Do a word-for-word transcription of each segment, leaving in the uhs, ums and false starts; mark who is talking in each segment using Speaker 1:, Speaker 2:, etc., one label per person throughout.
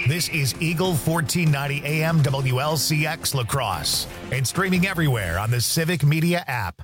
Speaker 1: This is Eagle fourteen ninety A M W L C X La Crosse and streaming everywhere on the Civic Media app.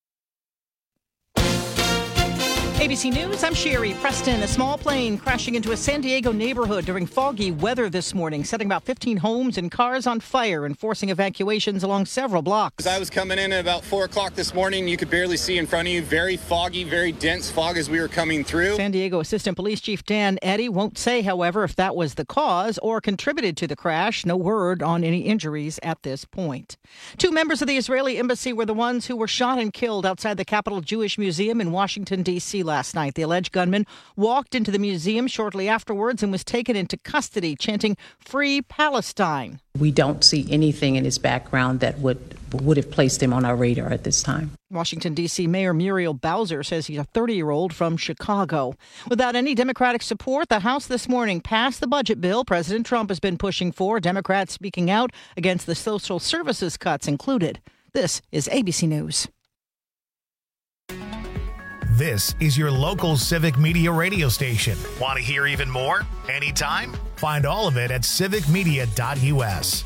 Speaker 2: A B C News, I'm Sherry Preston. A small plane crashing into a San Diego neighborhood during foggy weather this morning, setting about fifteen homes and cars on fire and forcing evacuations along several blocks.
Speaker 3: As I was coming in at about four o'clock this morning, you could barely see in front of you. Very foggy, very dense fog as we were coming through.
Speaker 2: San Diego Assistant Police Chief Dan Eddy won't say, however, if that was the cause or contributed to the crash. No word on any injuries at this point. Two members of the Israeli embassy were the ones who were shot and killed outside the Capitol Jewish Museum in Washington, D C last night. The alleged gunman walked into the museum shortly afterwards and was taken into custody, chanting "Free Palestine."
Speaker 4: We don't see anything in his background that would would have placed him on our radar at this time.
Speaker 2: Washington, D C Mayor Muriel Bowser says he's a thirty-year-old from Chicago. Without any Democratic support, the House this morning passed the budget bill President Trump has been pushing for, Democrats speaking out against the social services cuts included. This is A B C News.
Speaker 1: This is your local Civic Media radio station. Want to hear even more? Anytime? Find all of it at civic media dot u s.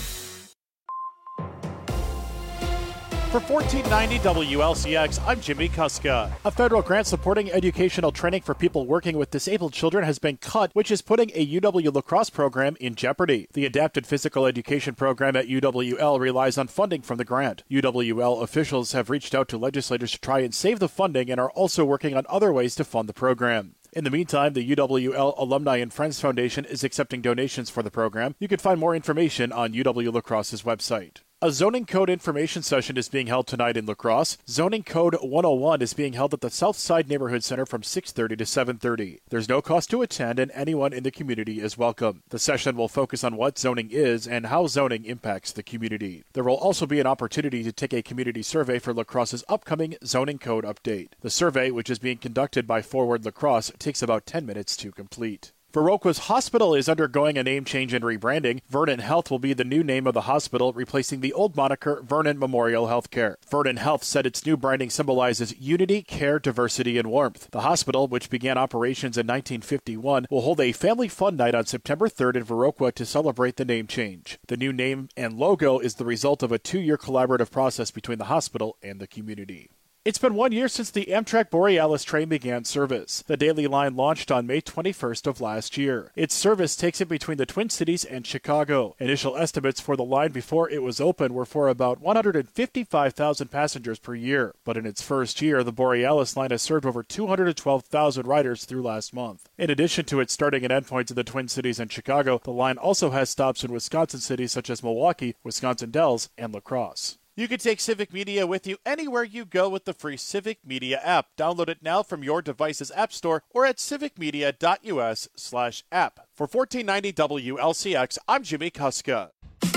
Speaker 5: For fourteen ninety W L C X, I'm Jimmy Kuska. A federal grant supporting educational training for people working with disabled children has been cut, which is putting a U W La Crosse program in jeopardy. The Adapted Physical Education program at U W L relies on funding from the grant. U W L officials have reached out to legislators to try and save the funding and are also working on other ways to fund the program. In the meantime, the U W L Alumni and Friends Foundation is accepting donations for the program. You can find more information on U W La Crosse's website. A zoning code information session is being held tonight in La Crosse. Zoning Code one oh one is being held at the Southside Neighborhood Center from six thirty to seven thirty. There's no cost to attend, and anyone in the community is welcome. The session will focus on what zoning is and how zoning impacts the community. There will also be an opportunity to take a community survey for La Crosse's upcoming zoning code update. The survey, which is being conducted by Forward La Crosse, takes about ten minutes to complete. Viroqua's hospital is undergoing a name change and rebranding. Vernon Health will be the new name of the hospital, replacing the old moniker Vernon Memorial Healthcare. Vernon Health said its new branding symbolizes unity, care, diversity, and warmth. The hospital, which began operations in nineteen fifty-one, will hold a family fun night on September third in Viroqua to celebrate the name change. The new name and logo is the result of a two-year collaborative process between the hospital and the community. It's been one year since the Amtrak Borealis train began service. The daily line launched on May twenty-first of last year. Its service takes it between the Twin Cities and Chicago. Initial estimates for the line before it was open were for about one hundred fifty-five thousand passengers per year. But in its first year, the Borealis line has served over two hundred twelve thousand riders through last month. In addition to its starting and endpoints in the Twin Cities and Chicago, the line also has stops in Wisconsin cities such as Milwaukee, Wisconsin Dells, and La Crosse. You can take Civic Media with you anywhere you go with the free Civic Media app. Download it now from your device's app store or at civic media dot u s slash app. For fourteen ninety W L C X, I'm Jimmy Kuska.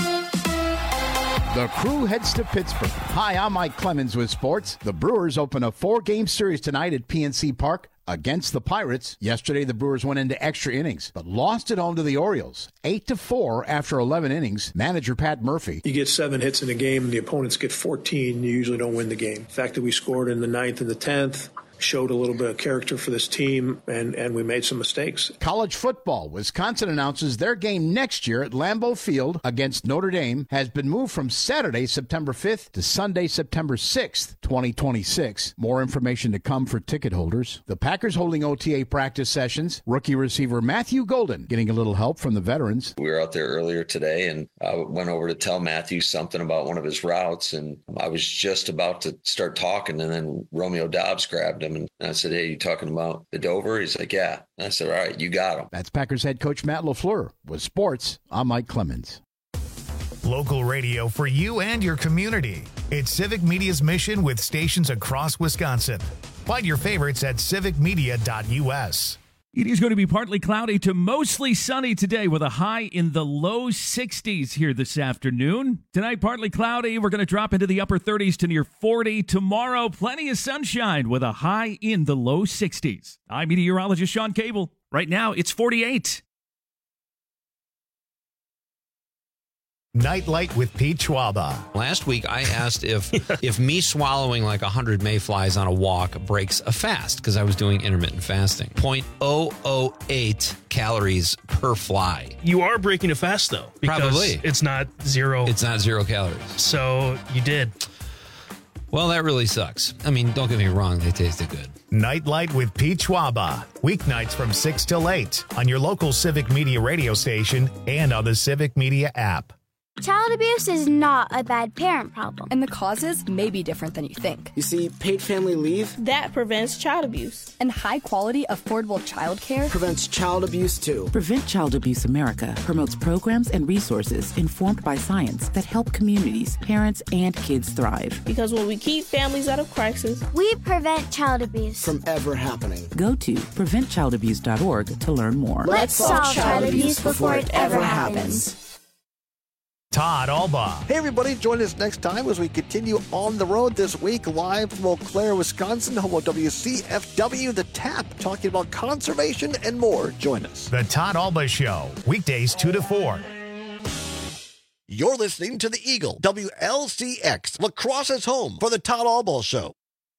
Speaker 6: The Crew heads to Pittsburgh. Hi, I'm Mike Clemens with sports. The Brewers open a four-game series tonight at P N C Park against the Pirates. Yesterday, the Brewers went into extra innings, but lost at home to the Orioles, eight to four after eleven innings. Manager Pat Murphy.
Speaker 7: You get seven hits in a game, and the opponents get fourteen. You usually don't win the game. The fact that we scored in the ninth and the tenth showed a little bit of character for this team, and, and we made some mistakes.
Speaker 6: College football. Wisconsin announces their game next year at Lambeau Field against Notre Dame has been moved from Saturday, September fifth to Sunday, September sixth, twenty twenty-six. More information to come for ticket holders. The Packers holding O T A practice sessions. Rookie receiver Matthew Golden getting a little help from the veterans.
Speaker 8: We were out there earlier today, and I went over to tell Matthew something about one of his routes, and I was just about to start talking, and then Romeo Dobbs grabbed him. And I said, hey, you talking about the Dover? He's like, yeah. And I said, all right, you got him.
Speaker 6: That's Packers head coach Matt LaFleur. With sports, I'm Mike Clemens.
Speaker 1: Local radio for you and your community. It's Civic Media's mission with stations across Wisconsin. Find your favorites at civic media dot u s.
Speaker 9: It is going to be partly cloudy to mostly sunny today with a high in the low sixties here this afternoon. Tonight, partly cloudy. We're going to drop into the upper thirties to near forty. Tomorrow, plenty of sunshine with a high in the low sixties. I'm meteorologist Sean Cable. Right now, it's forty-eight.
Speaker 1: Nightlight with Pete Schwaba.
Speaker 10: Last week, I asked if if me swallowing like one hundred mayflies on a walk breaks a fast, because I was doing intermittent fasting. zero point zero zero eight calories per fly.
Speaker 11: You are breaking a fast, though. Because
Speaker 10: Probably.
Speaker 11: it's not zero.
Speaker 10: It's not zero calories.
Speaker 11: So you did.
Speaker 10: Well, that really sucks. I mean, don't get me wrong, they tasted good.
Speaker 1: Nightlight with Pete Schwaba. Weeknights from six till eight on your local Civic Media radio station and on the Civic Media app.
Speaker 12: Child abuse is not a bad parent problem.
Speaker 13: And the causes may be different than you think.
Speaker 14: You see, paid family leave
Speaker 13: That prevents child abuse. And high-quality, affordable child care
Speaker 14: prevents child abuse, too.
Speaker 15: Prevent Child Abuse America promotes programs and resources informed by science that help communities, parents, and kids thrive.
Speaker 13: Because when we keep families out of crisis,
Speaker 12: we prevent child abuse
Speaker 14: from ever happening.
Speaker 15: Go to prevent child abuse dot org to learn more.
Speaker 12: Let's solve child abuse before it ever happens.
Speaker 1: Todd Alba.
Speaker 16: Hey, everybody. Join us next time as we continue on the road this week, live from Eau Claire, Wisconsin, home of W C F W, The Tap, talking about conservation and more. Join us.
Speaker 1: The Todd Alba Show, weekdays two to four.
Speaker 16: You're listening to the Eagle, W L C X, La Crosse's home for the Todd Alba Show.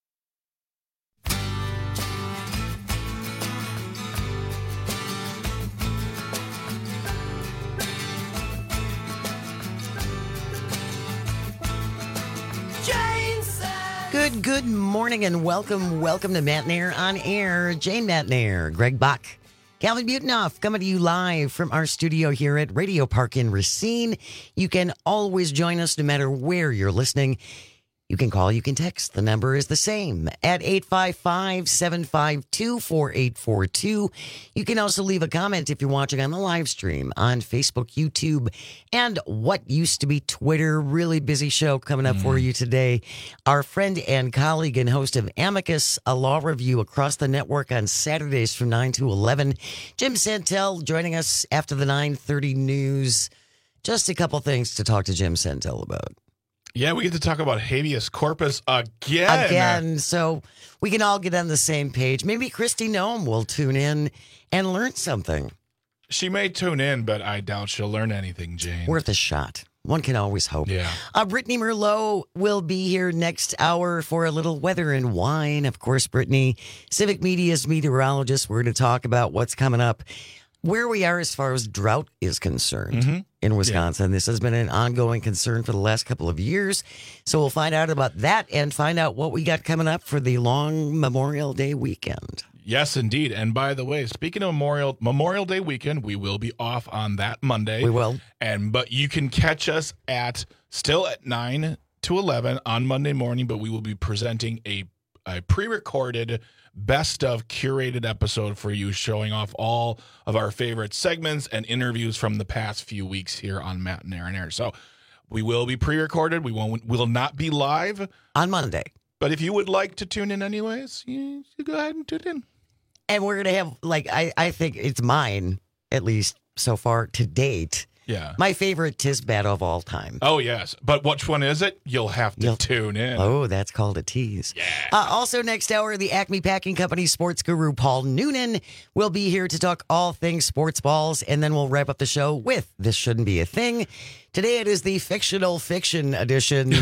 Speaker 17: Good, good morning and welcome, welcome to Matt Nair on Air. Jane Matt Nair, Greg Bach, Calvin Butenoff coming to you live from our studio here at Radio Park in Racine. You can always join us no matter where you're listening. You can call, you can text. The number is the same at eight five five, seven five two, four eight four two. You can also leave a comment if you're watching on the live stream on Facebook, YouTube, and what used to be Twitter. Really busy show coming up mm. for you today. Our friend and colleague and host of Amicus, a law review across the network on Saturdays from nine to eleven. Jim Santel joining us after the nine thirty news. Just a couple things to talk to Jim Santel about.
Speaker 18: Yeah, we get to talk about habeas corpus again.
Speaker 17: Again, so we can all get on the same page. Maybe Kristi Noem will tune in and learn something.
Speaker 18: She may tune in, but I doubt she'll learn anything, Jane.
Speaker 17: Worth a shot. One can always hope.
Speaker 18: Yeah.
Speaker 17: Uh, Brittany Merlot will be here next hour for a little weather and wine. Of course, Brittany, Civic Media's meteorologist. We're going to talk about what's coming up, where we are as far as drought is concerned. Mm-hmm. In Wisconsin. Yeah. This has been an ongoing concern for the last couple of years. So we'll find out about that and find out what we got coming up for the long Memorial Day weekend.
Speaker 18: Yes, indeed. And by the way, speaking of Memorial Memorial Day weekend, we will be off on that Monday.
Speaker 17: We will.
Speaker 18: And but you can catch us at still at nine to eleven on Monday morning, but we will be presenting a, a pre-recorded best of curated episode for you, showing off all of our favorite segments and interviews from the past few weeks here on Matt and Aaron Air. So we will be pre-recorded. We won't will not be live
Speaker 17: on Monday.
Speaker 18: But if you would like to tune in anyways, you, you go ahead and tune in.
Speaker 17: And we're gonna have like I, I think it's mine, at least so far to date.
Speaker 18: Yeah.
Speaker 17: My favorite Tisbat of all time.
Speaker 18: Oh, yes. But which one is it? You'll have to
Speaker 17: You'll,
Speaker 18: tune in.
Speaker 17: Oh, that's called a tease.
Speaker 18: Yeah.
Speaker 17: Uh, also, next hour, the Acme Packing Company sports guru, Paul Noonan, will be here to talk all things sports balls. And then we'll wrap up the show with This Shouldn't Be a Thing. Today, it is the fictional fiction edition.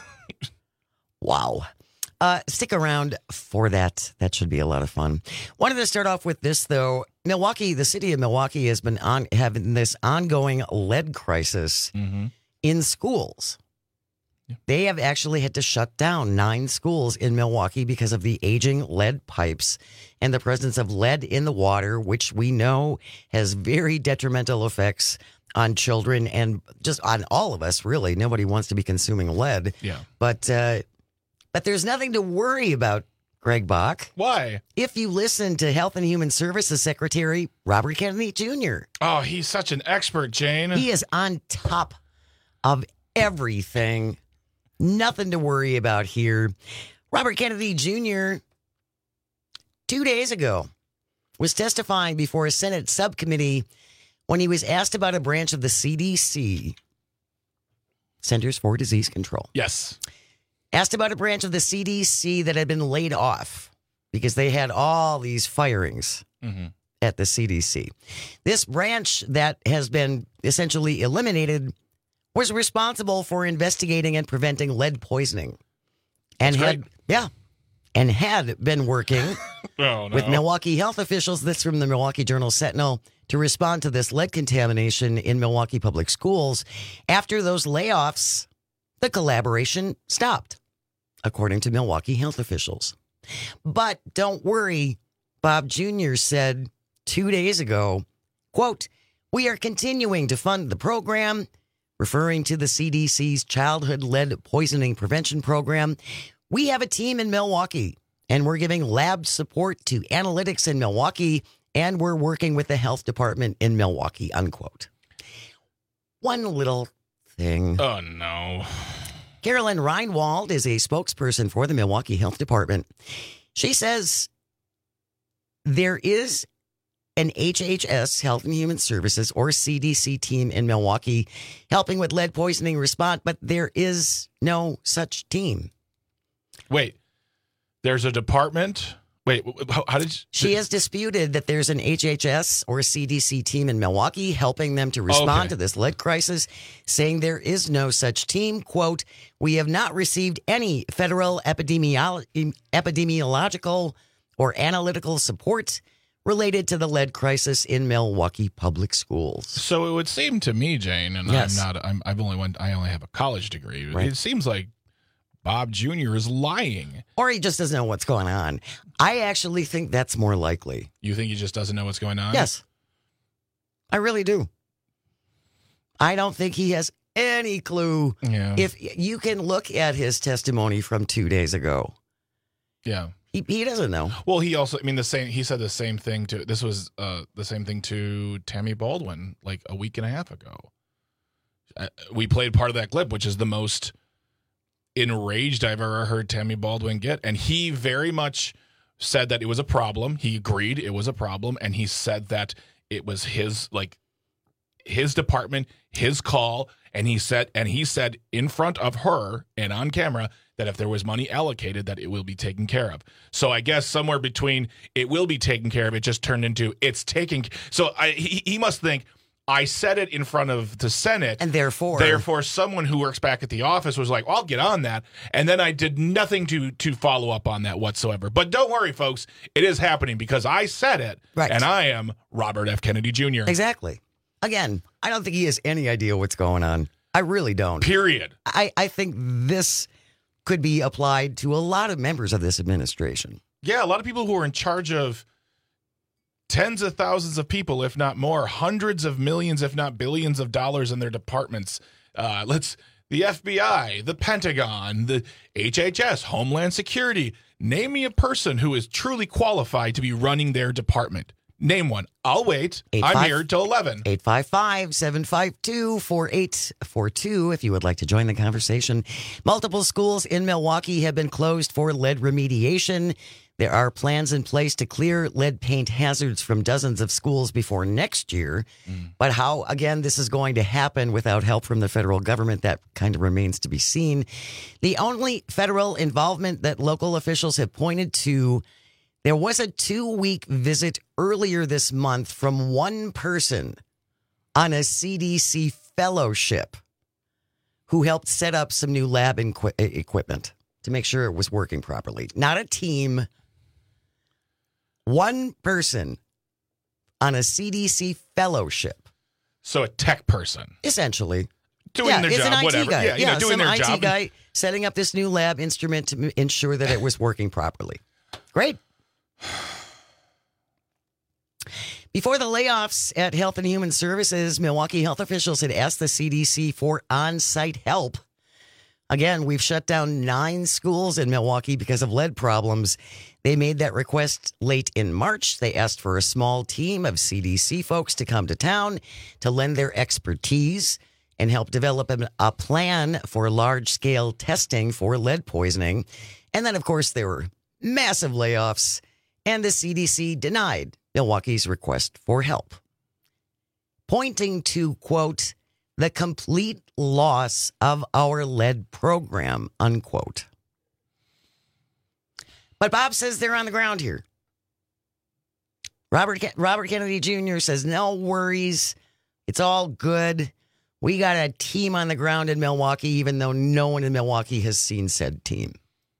Speaker 17: Wow. Uh, stick around for that. That should be a lot of fun. Wanted to start off with this, though. Milwaukee, the city of Milwaukee has been on having this ongoing lead crisis
Speaker 18: mm-hmm.
Speaker 17: in schools.
Speaker 18: Yeah.
Speaker 17: They have actually had to shut down nine schools in Milwaukee because of the aging lead pipes and the presence of lead in the water, which we know has very detrimental effects on children and just on all of us, really. Nobody wants to be consuming lead.
Speaker 18: Yeah.
Speaker 17: But, uh, but there's nothing to worry about, Greg Bach.
Speaker 18: Why?
Speaker 17: If you listen to Health and Human Services Secretary Robert Kennedy Junior
Speaker 18: Oh, he's such an expert, Jane.
Speaker 17: He is on top of everything. Nothing to worry about here. Robert Kennedy Junior, two days ago, was testifying before a Senate subcommittee when he was asked about a branch of the C D C, Centers for Disease Control.
Speaker 18: Yes.
Speaker 17: Asked about a branch of the C D C that had been laid off because they had all these firings
Speaker 18: mm-hmm.
Speaker 17: at the C D C. This branch that has been essentially eliminated was responsible for investigating and preventing lead poisoning. And
Speaker 18: That's
Speaker 17: had,
Speaker 18: great.
Speaker 17: yeah, and had been working
Speaker 18: Oh, no.
Speaker 17: with Milwaukee health officials, this from the Milwaukee Journal Sentinel, to respond to this lead contamination in Milwaukee public schools. After those layoffs, the collaboration stopped, according to Milwaukee health officials. But don't worry, Bob Junior said two days ago, quote, "We are continuing to fund the program," referring to the C D C's childhood lead poisoning prevention program. "We have a team in Milwaukee, and we're giving lab support to analytics in Milwaukee, and we're working with the health department in Milwaukee," unquote. One little thing.
Speaker 18: Oh, no.
Speaker 17: Carolyn Reinwald is a spokesperson for the Milwaukee Health Department. She says there is an H H S, Health and Human Services, or C D C team in Milwaukee helping with lead poisoning response, but there is no such team.
Speaker 18: Wait, there's a department? Wait, how, how did you...
Speaker 17: She has disputed that there's an H H S or C D C team in Milwaukee helping them to respond
Speaker 18: Okay.
Speaker 17: to this lead crisis, saying there is no such team. Quote, "We have not received any federal epidemiolo- epidemiological or analytical support related to the lead crisis in Milwaukee public schools."
Speaker 18: So it would seem to me, Jane, and
Speaker 17: Yes.
Speaker 18: I'm not, I'm, I've only went, I only have a college degree.
Speaker 17: Right.
Speaker 18: It seems like Bob Junior is lying.
Speaker 17: Or he just doesn't know what's going on. I actually think that's more likely.
Speaker 18: You think he just doesn't know what's going on?
Speaker 17: Yes. I really do. I don't think he has any clue.
Speaker 18: Yeah.
Speaker 17: If you can look at his testimony from two days ago,
Speaker 18: Yeah.
Speaker 17: he, he doesn't know.
Speaker 18: Well, he also, I mean, the same, he said the same thing to, this was uh, the same thing to Tammy Baldwin like a week and a half ago. Uh, we played part of that clip, which is the most enraged I've ever heard Tammy Baldwin get. And he very much said that it was a problem. He agreed it was a problem. And he said that it was his, like, his department, his call. And he said, and he said in front of her and on camera that if there was money allocated, that it will be taken care of. So I guess somewhere between it will be taken care of, it just turned into it's taking. So I, he, he must think, I said it in front of the Senate.
Speaker 17: And therefore.
Speaker 18: Therefore, someone who works back at the office was like, well, I'll get on that. And then I did nothing to to follow up on that whatsoever. But don't worry, folks. It is happening because I said it.
Speaker 17: Right.
Speaker 18: And I am Robert F. Kennedy Junior
Speaker 17: Exactly. Again, I don't think he has any idea what's going on. I really don't.
Speaker 18: Period.
Speaker 17: I, I think this could be applied to a lot of members of this administration.
Speaker 18: Yeah, a lot of people who are in charge of tens of thousands of people, if not more, hundreds of millions, if not billions of dollars in their departments. Uh, let's the F B I, the Pentagon, the H H S, Homeland Security. Name me a person who is truly qualified to be running their department. Name one. I'll wait.
Speaker 17: Eight
Speaker 18: I'm
Speaker 17: five-
Speaker 18: here till eleven.
Speaker 17: eight five five, seven five two, four eight four two if you would like to join the conversation. Multiple schools in Milwaukee have been closed for lead remediation. There are plans in place to clear lead paint hazards from dozens of schools before next year. Mm. But how, again, this is going to happen without help from the federal government, that kind of remains to be seen. The only federal involvement that local officials have pointed to, there was a two-week visit earlier this month from one person on a C D C fellowship who helped set up some new lab inqu- equipment to make sure it was working properly. Not a team. One person on a C D C fellowship.
Speaker 18: So a tech person.
Speaker 17: Essentially.
Speaker 18: Doing
Speaker 17: yeah,
Speaker 18: their
Speaker 17: it's
Speaker 18: job,
Speaker 17: an I T
Speaker 18: whatever.
Speaker 17: guy.
Speaker 18: Yeah, you know, doing
Speaker 17: some
Speaker 18: their
Speaker 17: I T
Speaker 18: job.
Speaker 17: guy setting up this new lab instrument to m- ensure that it was working properly. Great. Before the layoffs at Health and Human Services, Milwaukee health officials had asked the C D C for on-site help. Again, we've shut down nine schools in Milwaukee because of lead problems. They made that request late in March. They asked for a small team of C D C folks to come to town to lend their expertise and help develop a, a plan for large-scale testing for lead poisoning. And then, of course, there were massive layoffs, and the C D C denied Milwaukee's request for help, pointing to, quote, the complete loss of our lead program, unquote. But Bob says they're on the ground here. Robert Robert Kennedy Junior says, no worries. It's all good. We got a team on the ground in Milwaukee, even though no one in Milwaukee has seen said team.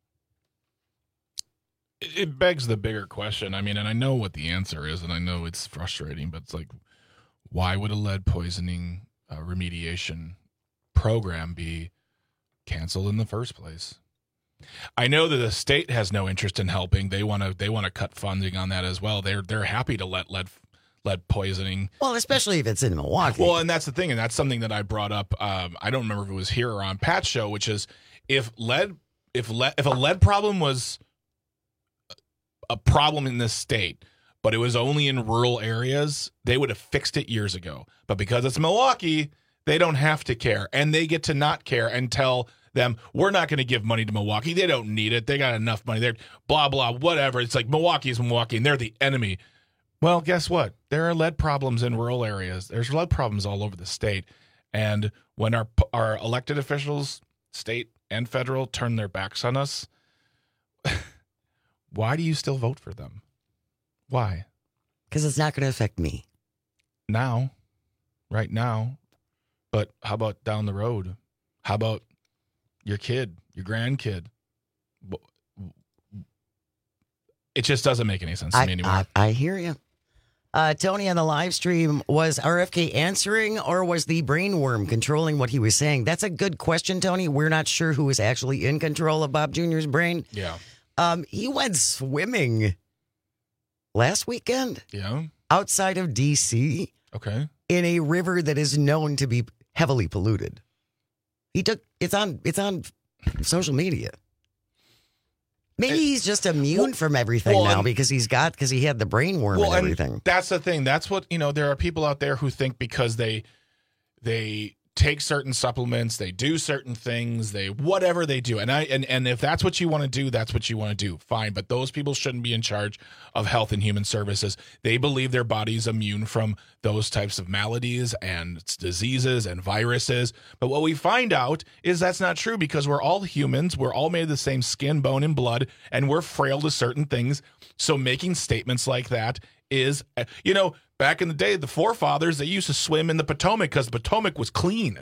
Speaker 18: It begs the bigger question. I mean, and I know what the answer is, and I know it's frustrating, but it's like, why would a lead poisoning uh, remediation program be canceled in the first place? I know that the state has no interest in helping. They want to. They want to cut funding on that as well. They're they're happy to let lead lead poisoning.
Speaker 17: Well, especially if it's in Milwaukee.
Speaker 18: Well, and that's the thing, and that's something that I brought up. Um, I don't remember if it was here or on Pat's show, which is if lead if lead if a lead problem was a problem in this state, but it was only in rural areas, they would have fixed it years ago. But because it's Milwaukee, they don't have to care, and they get to not care and tell them, we're not going to give money to Milwaukee. They don't need it. They got enough money. They're blah, blah, whatever. It's like Milwaukee is Milwaukee, and they're the enemy. Well, guess what? There are lead problems in rural areas. There's lead problems all over the state. And when our our elected officials, state and federal, turn their backs on us, why do you still vote for them? Why?
Speaker 17: Because it's not going to affect me.
Speaker 18: Now. Right now. But how about down the road? How about your kid, your grandkid? It just doesn't make any sense to
Speaker 17: I,
Speaker 18: me anymore.
Speaker 17: I, I hear you. Uh, Tony, on the live stream, was R F K answering, or was the brainworm controlling what he was saying? That's a good question, Tony. We're not sure who is actually in control of Bob Junior's brain.
Speaker 18: Yeah.
Speaker 17: Um, he went swimming last weekend.
Speaker 18: Yeah.
Speaker 17: Outside of D C.
Speaker 18: Okay.
Speaker 17: In a river that is known to be heavily polluted. He took it's on it's on social media. Maybe it, he's just immune well, from everything well, now because he's got because he had the brainworm well, and everything.
Speaker 18: And that's the thing. That's what, you know, there are people out there who think because they they take certain supplements, they do certain things, they whatever they do. And I and, and if that's what you want to do, that's what you want to do. Fine. But those people shouldn't be in charge of Health and Human Services. They believe their body's immune from those types of maladies and diseases and viruses. But what we find out is that's not true because we're all humans. We're all made of the same skin, bone, and blood, and we're frail to certain things. So making statements like that is, you know, back in the day, the forefathers, they used to swim in the Potomac because the Potomac was clean.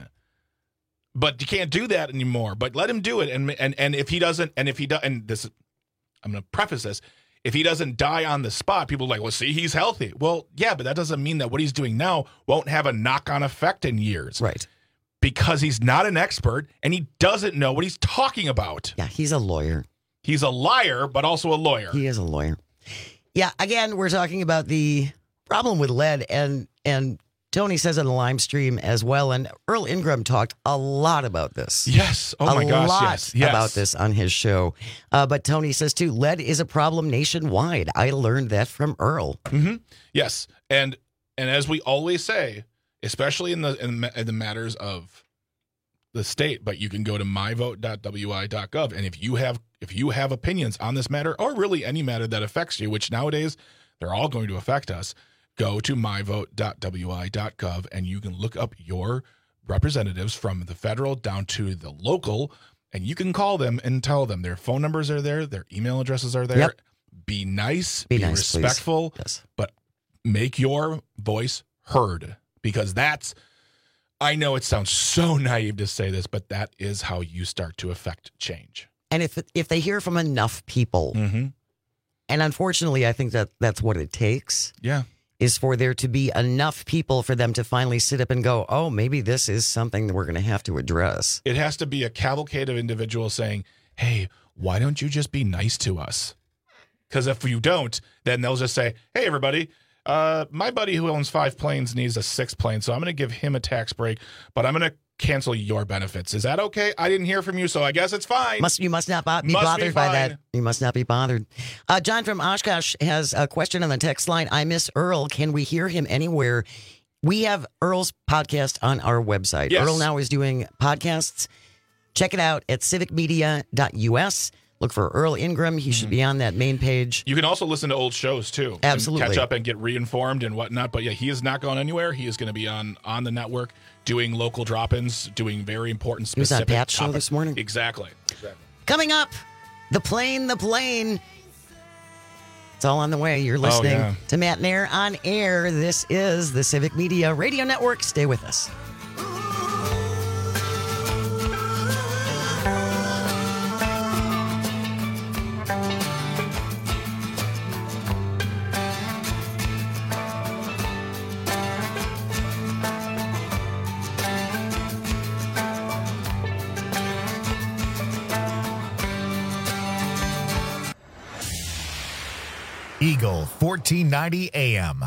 Speaker 18: But you can't do that anymore. But let him do it. And and and if he doesn't, and if he does, and this, I'm going to preface this, if he doesn't die on the spot, people are like, well, see, he's healthy. Well, yeah, but that doesn't mean that what he's doing now won't have a knock-on effect in years.
Speaker 17: Right.
Speaker 18: Because he's not an expert and he doesn't know what he's talking about.
Speaker 17: Yeah, he's a lawyer.
Speaker 18: He's a liar, but also a lawyer.
Speaker 17: He is a lawyer. Yeah, again, we're talking about the problem with lead, and and Tony says on the live stream as well, and Earl Ingram talked a lot about this.
Speaker 18: Yes. Oh,
Speaker 17: a
Speaker 18: my gosh,
Speaker 17: lot
Speaker 18: yes. yes.
Speaker 17: about this on his show. Uh, but Tony says, too, lead is a problem nationwide. I learned that from Earl.
Speaker 18: Mm-hmm. Yes. And and as we always say, especially in the, in, in the matters of the state, but you can go to my vote dot w i dot gov, and if you have if you have opinions on this matter, or really any matter that affects you, which nowadays they're all going to affect us, go to my vote dot w i dot gov, and you can look up your representatives from the federal down to the local, and you can call them and tell them their phone numbers are there, their email addresses are there. Yep. Be nice, be, be nice, respectful,
Speaker 17: yes.
Speaker 18: But make your voice heard, because that's, I know it sounds so naive to say this, but that is how you start to affect change.
Speaker 17: And if if they hear from enough people,
Speaker 18: mm-hmm.
Speaker 17: and unfortunately I think that that's what it takes.
Speaker 18: Yeah.
Speaker 17: Is for there to be enough people for them to finally sit up and go, oh, maybe this is something that we're going to have to address.
Speaker 18: It has to be a cavalcade of individuals saying, hey, why don't you just be nice to us? Because if you don't, then they'll just say, hey, everybody, uh, my buddy who owns five planes needs a sixth plane, so I'm going to give him a tax break, but I'm going to cancel your benefits. Is that okay? I didn't hear from you, so I guess it's fine.
Speaker 17: Must You must not bo- be
Speaker 18: must
Speaker 17: bothered
Speaker 18: be
Speaker 17: by that. You must not be bothered. Uh, John from Oshkosh has a question on the text line. I miss Earl. Can we hear him anywhere? We have Earl's podcast on our website.
Speaker 18: Yes.
Speaker 17: Earl now is doing podcasts. Check it out at civic media dot u s. Look for Earl Ingram. He should be on that main page.
Speaker 18: You can also listen to old shows, too.
Speaker 17: Absolutely.
Speaker 18: And catch up and get reinformed and whatnot. But, yeah, he is not going anywhere. He is going to be on, on the network doing local drop-ins, doing very important specific
Speaker 17: He was on Pat's show
Speaker 18: topics.
Speaker 17: this morning.
Speaker 18: Exactly. exactly.
Speaker 17: Coming up, the plane, the plane. It's all on the way. You're listening
Speaker 18: oh, yeah.
Speaker 17: to Matt Nair on air. This is the Civic Media Radio Network. Stay with us.
Speaker 1: Eagle fourteen ninety A M.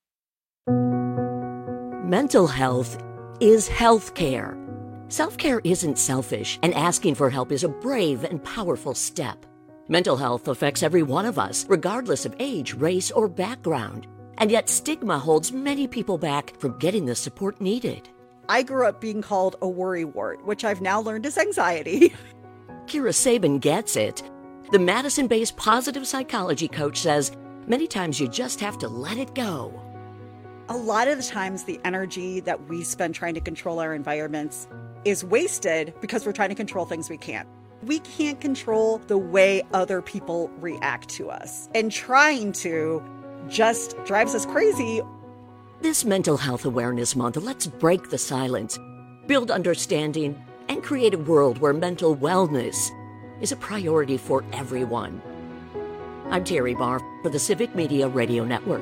Speaker 19: Mental health is health care. Self-care isn't selfish, and asking for help is a brave and powerful step. Mental health affects every one of us, regardless of age, race, or background. And yet stigma holds many people back from getting the support needed.
Speaker 20: I grew up being called a worrywart, which I've now learned is anxiety.
Speaker 19: Kira Sabin gets it. The Madison-based positive psychology coach says many times you just have to let it go.
Speaker 20: A lot of the times the energy that we spend trying to control our environments is wasted because we're trying to control things we can't. We can't control the way other people react to us. And trying to just drives us crazy.
Speaker 19: This Mental Health Awareness Month, let's break the silence, build understanding, and create a world where mental wellness is a priority for everyone. I'm Terry Barr for the Civic Media Radio Network.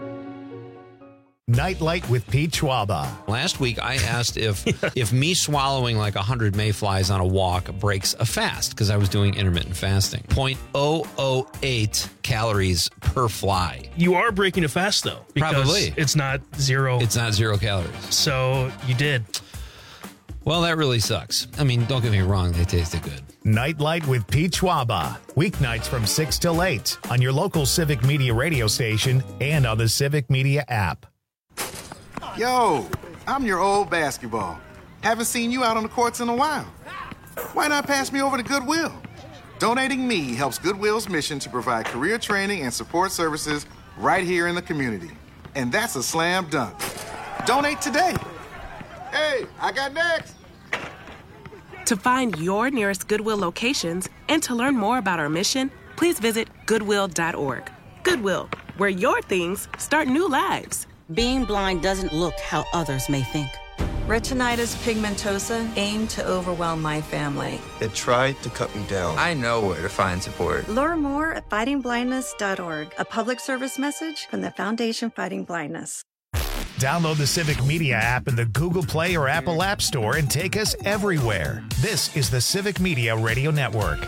Speaker 1: Nightlight with Pete Schwaba.
Speaker 10: Last week, I asked if if me swallowing like one hundred mayflies on a walk breaks a fast, because I was doing intermittent fasting. zero point zero zero eight calories per fly.
Speaker 11: You are breaking a fast, though. Because
Speaker 10: Probably.
Speaker 11: It's not zero.
Speaker 10: It's not zero calories.
Speaker 11: So you did.
Speaker 10: Well, that really sucks. I mean, don't get me wrong, they tasted good.
Speaker 1: Nightlight with Pete Schwaba. Weeknights from six till eight on your local Civic Media radio station and on the Civic Media app.
Speaker 21: Yo, I'm your old basketball. Haven't seen you out on the courts in a while. Why not pass me over to Goodwill? Donating me helps Goodwill's mission to provide career training and support services right here in the community. And that's a slam dunk. Donate today. Hey, I got next.
Speaker 22: To find your nearest Goodwill locations and to learn more about our mission, please visit goodwill dot org. Goodwill, where your things start new lives.
Speaker 23: Being blind doesn't look how others may think.
Speaker 24: Retinitis pigmentosa aimed to overwhelm my family.
Speaker 25: It tried to cut me down. I know where to find support.
Speaker 24: Learn more at fighting blindness dot org, a public service message from the Foundation Fighting Blindness.
Speaker 1: Download the Civic Media app in the Google Play or Apple App Store and take us everywhere. This is the Civic Media Radio Network.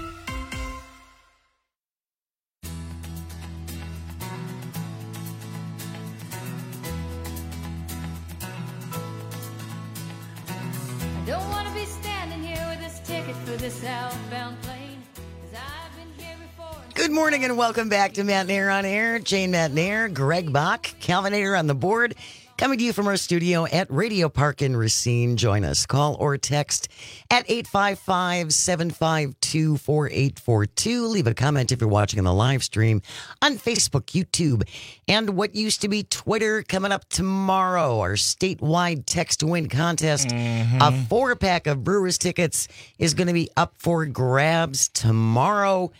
Speaker 26: Don't want to be standing here with this ticket for this outbound plane, 'cause I've been here before.
Speaker 17: Good morning and welcome back to Matt Nair on Air. Jane Matt Nair, Greg Bach, Calvin Nair on the board. Coming to you from our studio at Radio Park in Racine. Join us. Call or text at eight five five, seven five two, four eight four two. Leave a comment if you're watching on the live stream on Facebook, YouTube, and what used to be Twitter. Coming up tomorrow, our statewide text to win contest.
Speaker 18: Mm-hmm.
Speaker 17: A four-pack of Brewers tickets is going to be up for grabs tomorrow.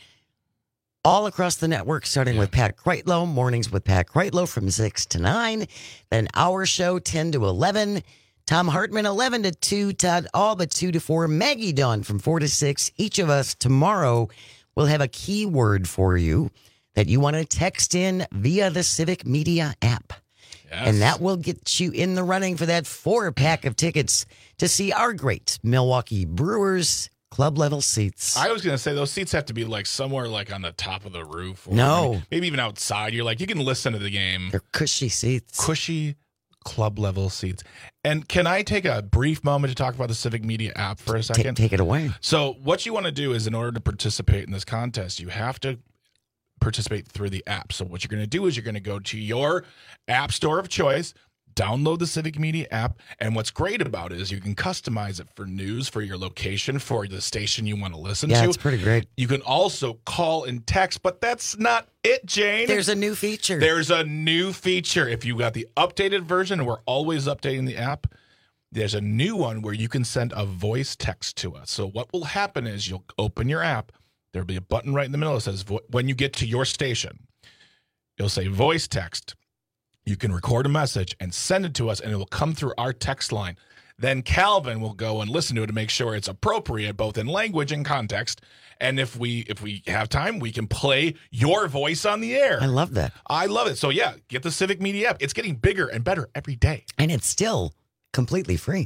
Speaker 17: All across the network, starting with Pat Kreitlow. Mornings with Pat Kreitlow from six to nine. Then our show, ten to eleven. Tom Hartman, eleven to two. Todd Alba, two to four. Maggie Dawn from four to six. Each of us tomorrow will have a keyword for you that you want to text in via the Civic Media app.
Speaker 18: Yes.
Speaker 17: And that will get you in the running for that four-pack of tickets to see our great Milwaukee Brewers club level seats.
Speaker 18: I was going to say those seats have to be like somewhere like on the top of the roof. Or
Speaker 17: No.
Speaker 18: Maybe, maybe even outside. You're like, you can listen to the game.
Speaker 17: They're cushy seats.
Speaker 18: Cushy club level seats. And can I take a brief moment to talk about the Civic Media app for a
Speaker 17: Ta-
Speaker 18: second?
Speaker 17: take it away.
Speaker 18: So what you want to do is, in order to participate in this contest, you have to participate through the app. So what you're going to do is you're going to go to your app store of choice, download the Civic Media app, and what's great about it is you can customize it for news, for your location, for the station you want to listen
Speaker 17: Yeah,
Speaker 18: to.
Speaker 17: it's pretty great.
Speaker 18: You can also call and text, but that's not it, Jane.
Speaker 17: There's a new feature.
Speaker 18: There's a new feature. If you got the updated version, and we're always updating the app, there's a new one where you can send a voice text to us. So what will happen is you'll open your app. There'll be a button right in the middle that says, vo- when you get to your station, you'll say voice text. You can record a message and send it to us, and it will come through our text line. Then Calvin will go and listen to it to make sure it's appropriate, both in language and context. And if we if we have time, we can play your voice on the air.
Speaker 17: I love that.
Speaker 18: I love it. So, yeah, get the Civic Media app. It's getting bigger and better every day.
Speaker 17: And it's still completely free.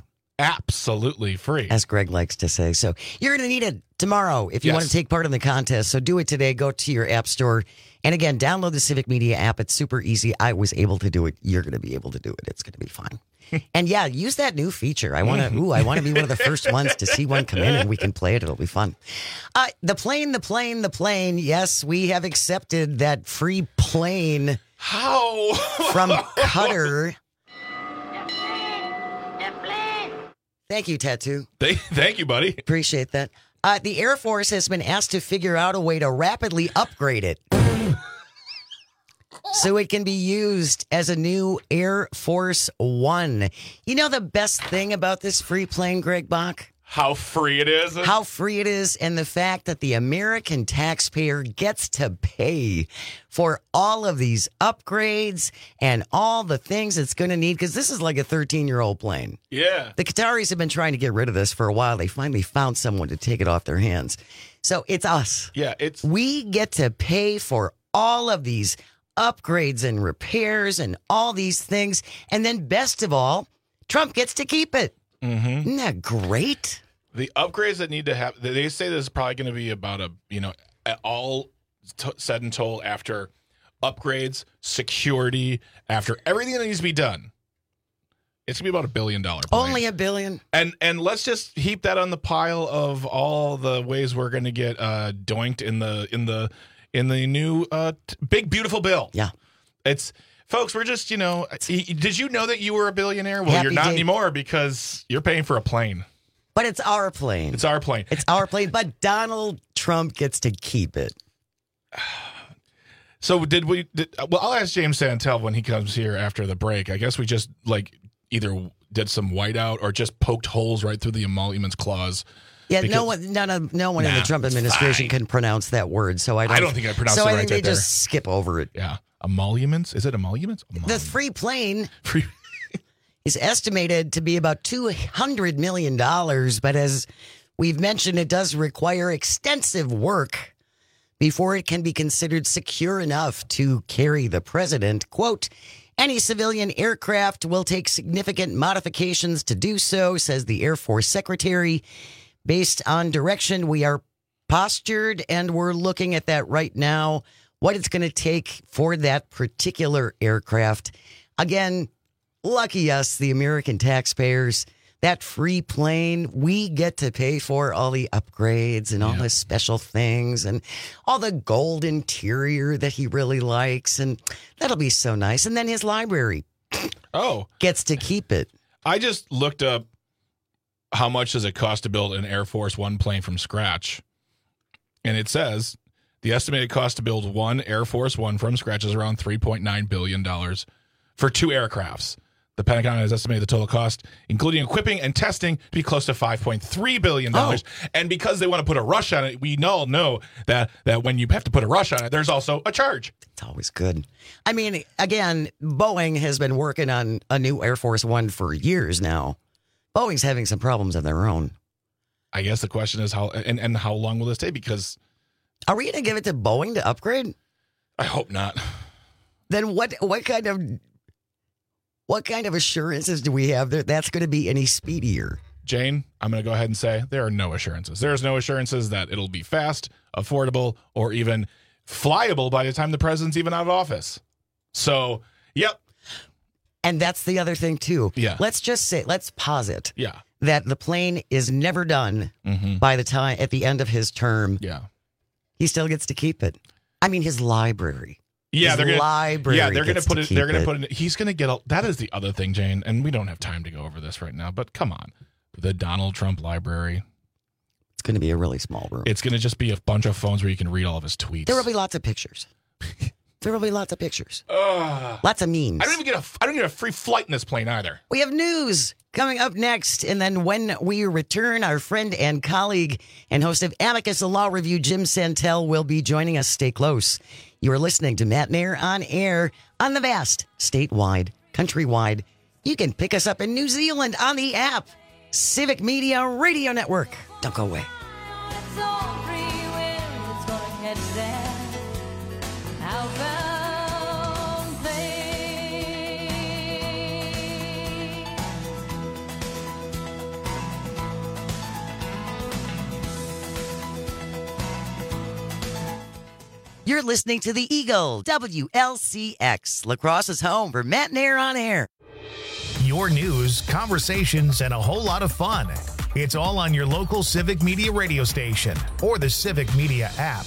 Speaker 18: absolutely free.
Speaker 17: As Greg likes to say. So you're going to need it tomorrow if you
Speaker 18: Yes.
Speaker 17: want to take part in the contest. So do it today. Go to your app store. And again, download the Civic Media app. It's super easy. I was able to do it. You're going to be able to do it. It's going to be fun. And yeah, use that new feature. I want to. Ooh, I want to be one of the first ones to see one come in, and we can play it. It'll be fun. Uh, the plane, the plane, the plane. Yes, we have accepted that free plane.
Speaker 18: How
Speaker 17: from Qatar. Thank you, Tattoo.
Speaker 18: Thank, thank you, buddy.
Speaker 17: Appreciate that. Uh, the Air Force has been asked to figure out a way to rapidly upgrade it so it can be used as a new Air Force One. You know the best thing about this free plane, Greg Bach?
Speaker 18: How free it is.
Speaker 17: How free it is, and the fact that the American taxpayer gets to pay for all of these upgrades and all the things it's going to need, because this is like a thirteen-year-old plane.
Speaker 18: Yeah.
Speaker 17: The Qataris have been trying to get rid of this for a while. They finally found someone to take it off their hands. So it's us.
Speaker 18: Yeah, it's
Speaker 17: we get to pay for all of these upgrades and repairs and all these things, and then best of all, Trump gets to keep it.
Speaker 18: Mm-hmm.
Speaker 17: Isn't that great?
Speaker 18: The upgrades that need to happen, they say this is probably going to be about a, you know, all t- said and told after upgrades, security, after everything that needs to be done. It's going to be about a billion dollar plane.
Speaker 17: Only a billion.
Speaker 18: And and let's just heap that on the pile of all the ways we're going to get uh, doinked in the in the in the new uh, t- big beautiful bill.
Speaker 17: Yeah.
Speaker 18: It's folks, we're just, you know, did you know that you were a billionaire? Well,
Speaker 17: Happy
Speaker 18: you're not
Speaker 17: day.
Speaker 18: anymore because you're paying for a plane.
Speaker 17: But it's our plane.
Speaker 18: It's our plane.
Speaker 17: It's our plane, but Donald Trump gets to keep it.
Speaker 18: So did we? Did, well, I'll ask James Santel when he comes here after the break. I guess we just like either did some whiteout or just poked holes right through the emoluments clause.
Speaker 17: Yeah,
Speaker 18: because,
Speaker 17: no one, no, no, no one in
Speaker 18: Nah,
Speaker 17: the Trump
Speaker 18: it's
Speaker 17: administration
Speaker 18: fine.
Speaker 17: can pronounce that word. So I don't.
Speaker 18: I don't think I pronounced
Speaker 17: so
Speaker 18: it
Speaker 17: I
Speaker 18: right
Speaker 17: think they
Speaker 18: right there.
Speaker 17: just skip over it.
Speaker 18: Yeah, emoluments. Is it emoluments?
Speaker 17: The free plane
Speaker 18: Free.
Speaker 17: is estimated to be about two hundred million dollars, but as we've mentioned, it does require extensive work before it can be considered secure enough to carry the president. Quote, any civilian aircraft will take significant modifications to do so, says the Air Force Secretary. Based on direction, we are postured and we're looking at that right now, what it's going to take for that particular aircraft. Again, lucky us, the American taxpayers, that free plane, we get to pay for all the upgrades and all the special things and all the gold interior that he really likes. And that'll be so nice. And then his library
Speaker 18: oh
Speaker 17: gets to keep it.
Speaker 18: I just looked up how much does it cost to build an Air Force One plane from scratch. And it says the estimated cost to build one Air Force One from scratch is around three point nine billion dollars for two aircrafts. The Pentagon has estimated the total cost, including equipping and testing, to be close to five point three billion dollars. Oh. And because they want to put a rush on it, we all know that, that when you have to put a rush on it, there's also a charge.
Speaker 17: It's always good. I mean, again, Boeing has been working on a new Air Force One for years now. Boeing's having some problems of their own.
Speaker 18: I guess the question is how and, and how long will this take? Because
Speaker 17: are we going to give it to Boeing to upgrade?
Speaker 18: I hope not.
Speaker 17: Then what? What kind of what kind of assurances do we have that that's going to be any speedier?
Speaker 18: Jane, I'm going to go ahead and say there are no assurances. There's no assurances that it'll be fast, affordable, or even flyable by the time the president's even out of office. So, yep.
Speaker 17: And that's the other thing, too.
Speaker 18: Yeah.
Speaker 17: Let's just say, let's posit
Speaker 18: yeah.
Speaker 17: that the plane is never done mm-hmm. by the time, at the end of his term.
Speaker 18: Yeah.
Speaker 17: He still gets to keep it. I mean, his library.
Speaker 18: Yeah,
Speaker 17: his
Speaker 18: they're gonna,
Speaker 17: library.
Speaker 18: Yeah, they're going to put it. They're going to
Speaker 17: it.
Speaker 18: put it. He's going to get. A, that is the other thing, Jane, and we don't have time to go over this right now. But come on, the Donald Trump library.
Speaker 17: It's going to be a really small room.
Speaker 18: It's going to just be a bunch of phones where you can read all of his tweets.
Speaker 17: There will be lots of pictures. There will be lots of pictures.
Speaker 18: Uh,
Speaker 17: lots of memes.
Speaker 18: I don't even get a. I don't get a free flight in this plane either.
Speaker 17: We have news coming up next, and then when we return, our friend and colleague and host of Amicus, a Law Review, Jim Santel, will be joining us. Stay close. You are listening to Matt Nair on air on the vast, statewide, countrywide. You can pick us up in New Zealand on the app, Civic Media Radio Network. Don't go away. You're listening to the Eagle, W L C X, La Crosse's home for Matt and Air on Air.
Speaker 1: Your news, conversations, and a whole lot of fun. It's all on your local Civic Media radio station or the Civic Media app.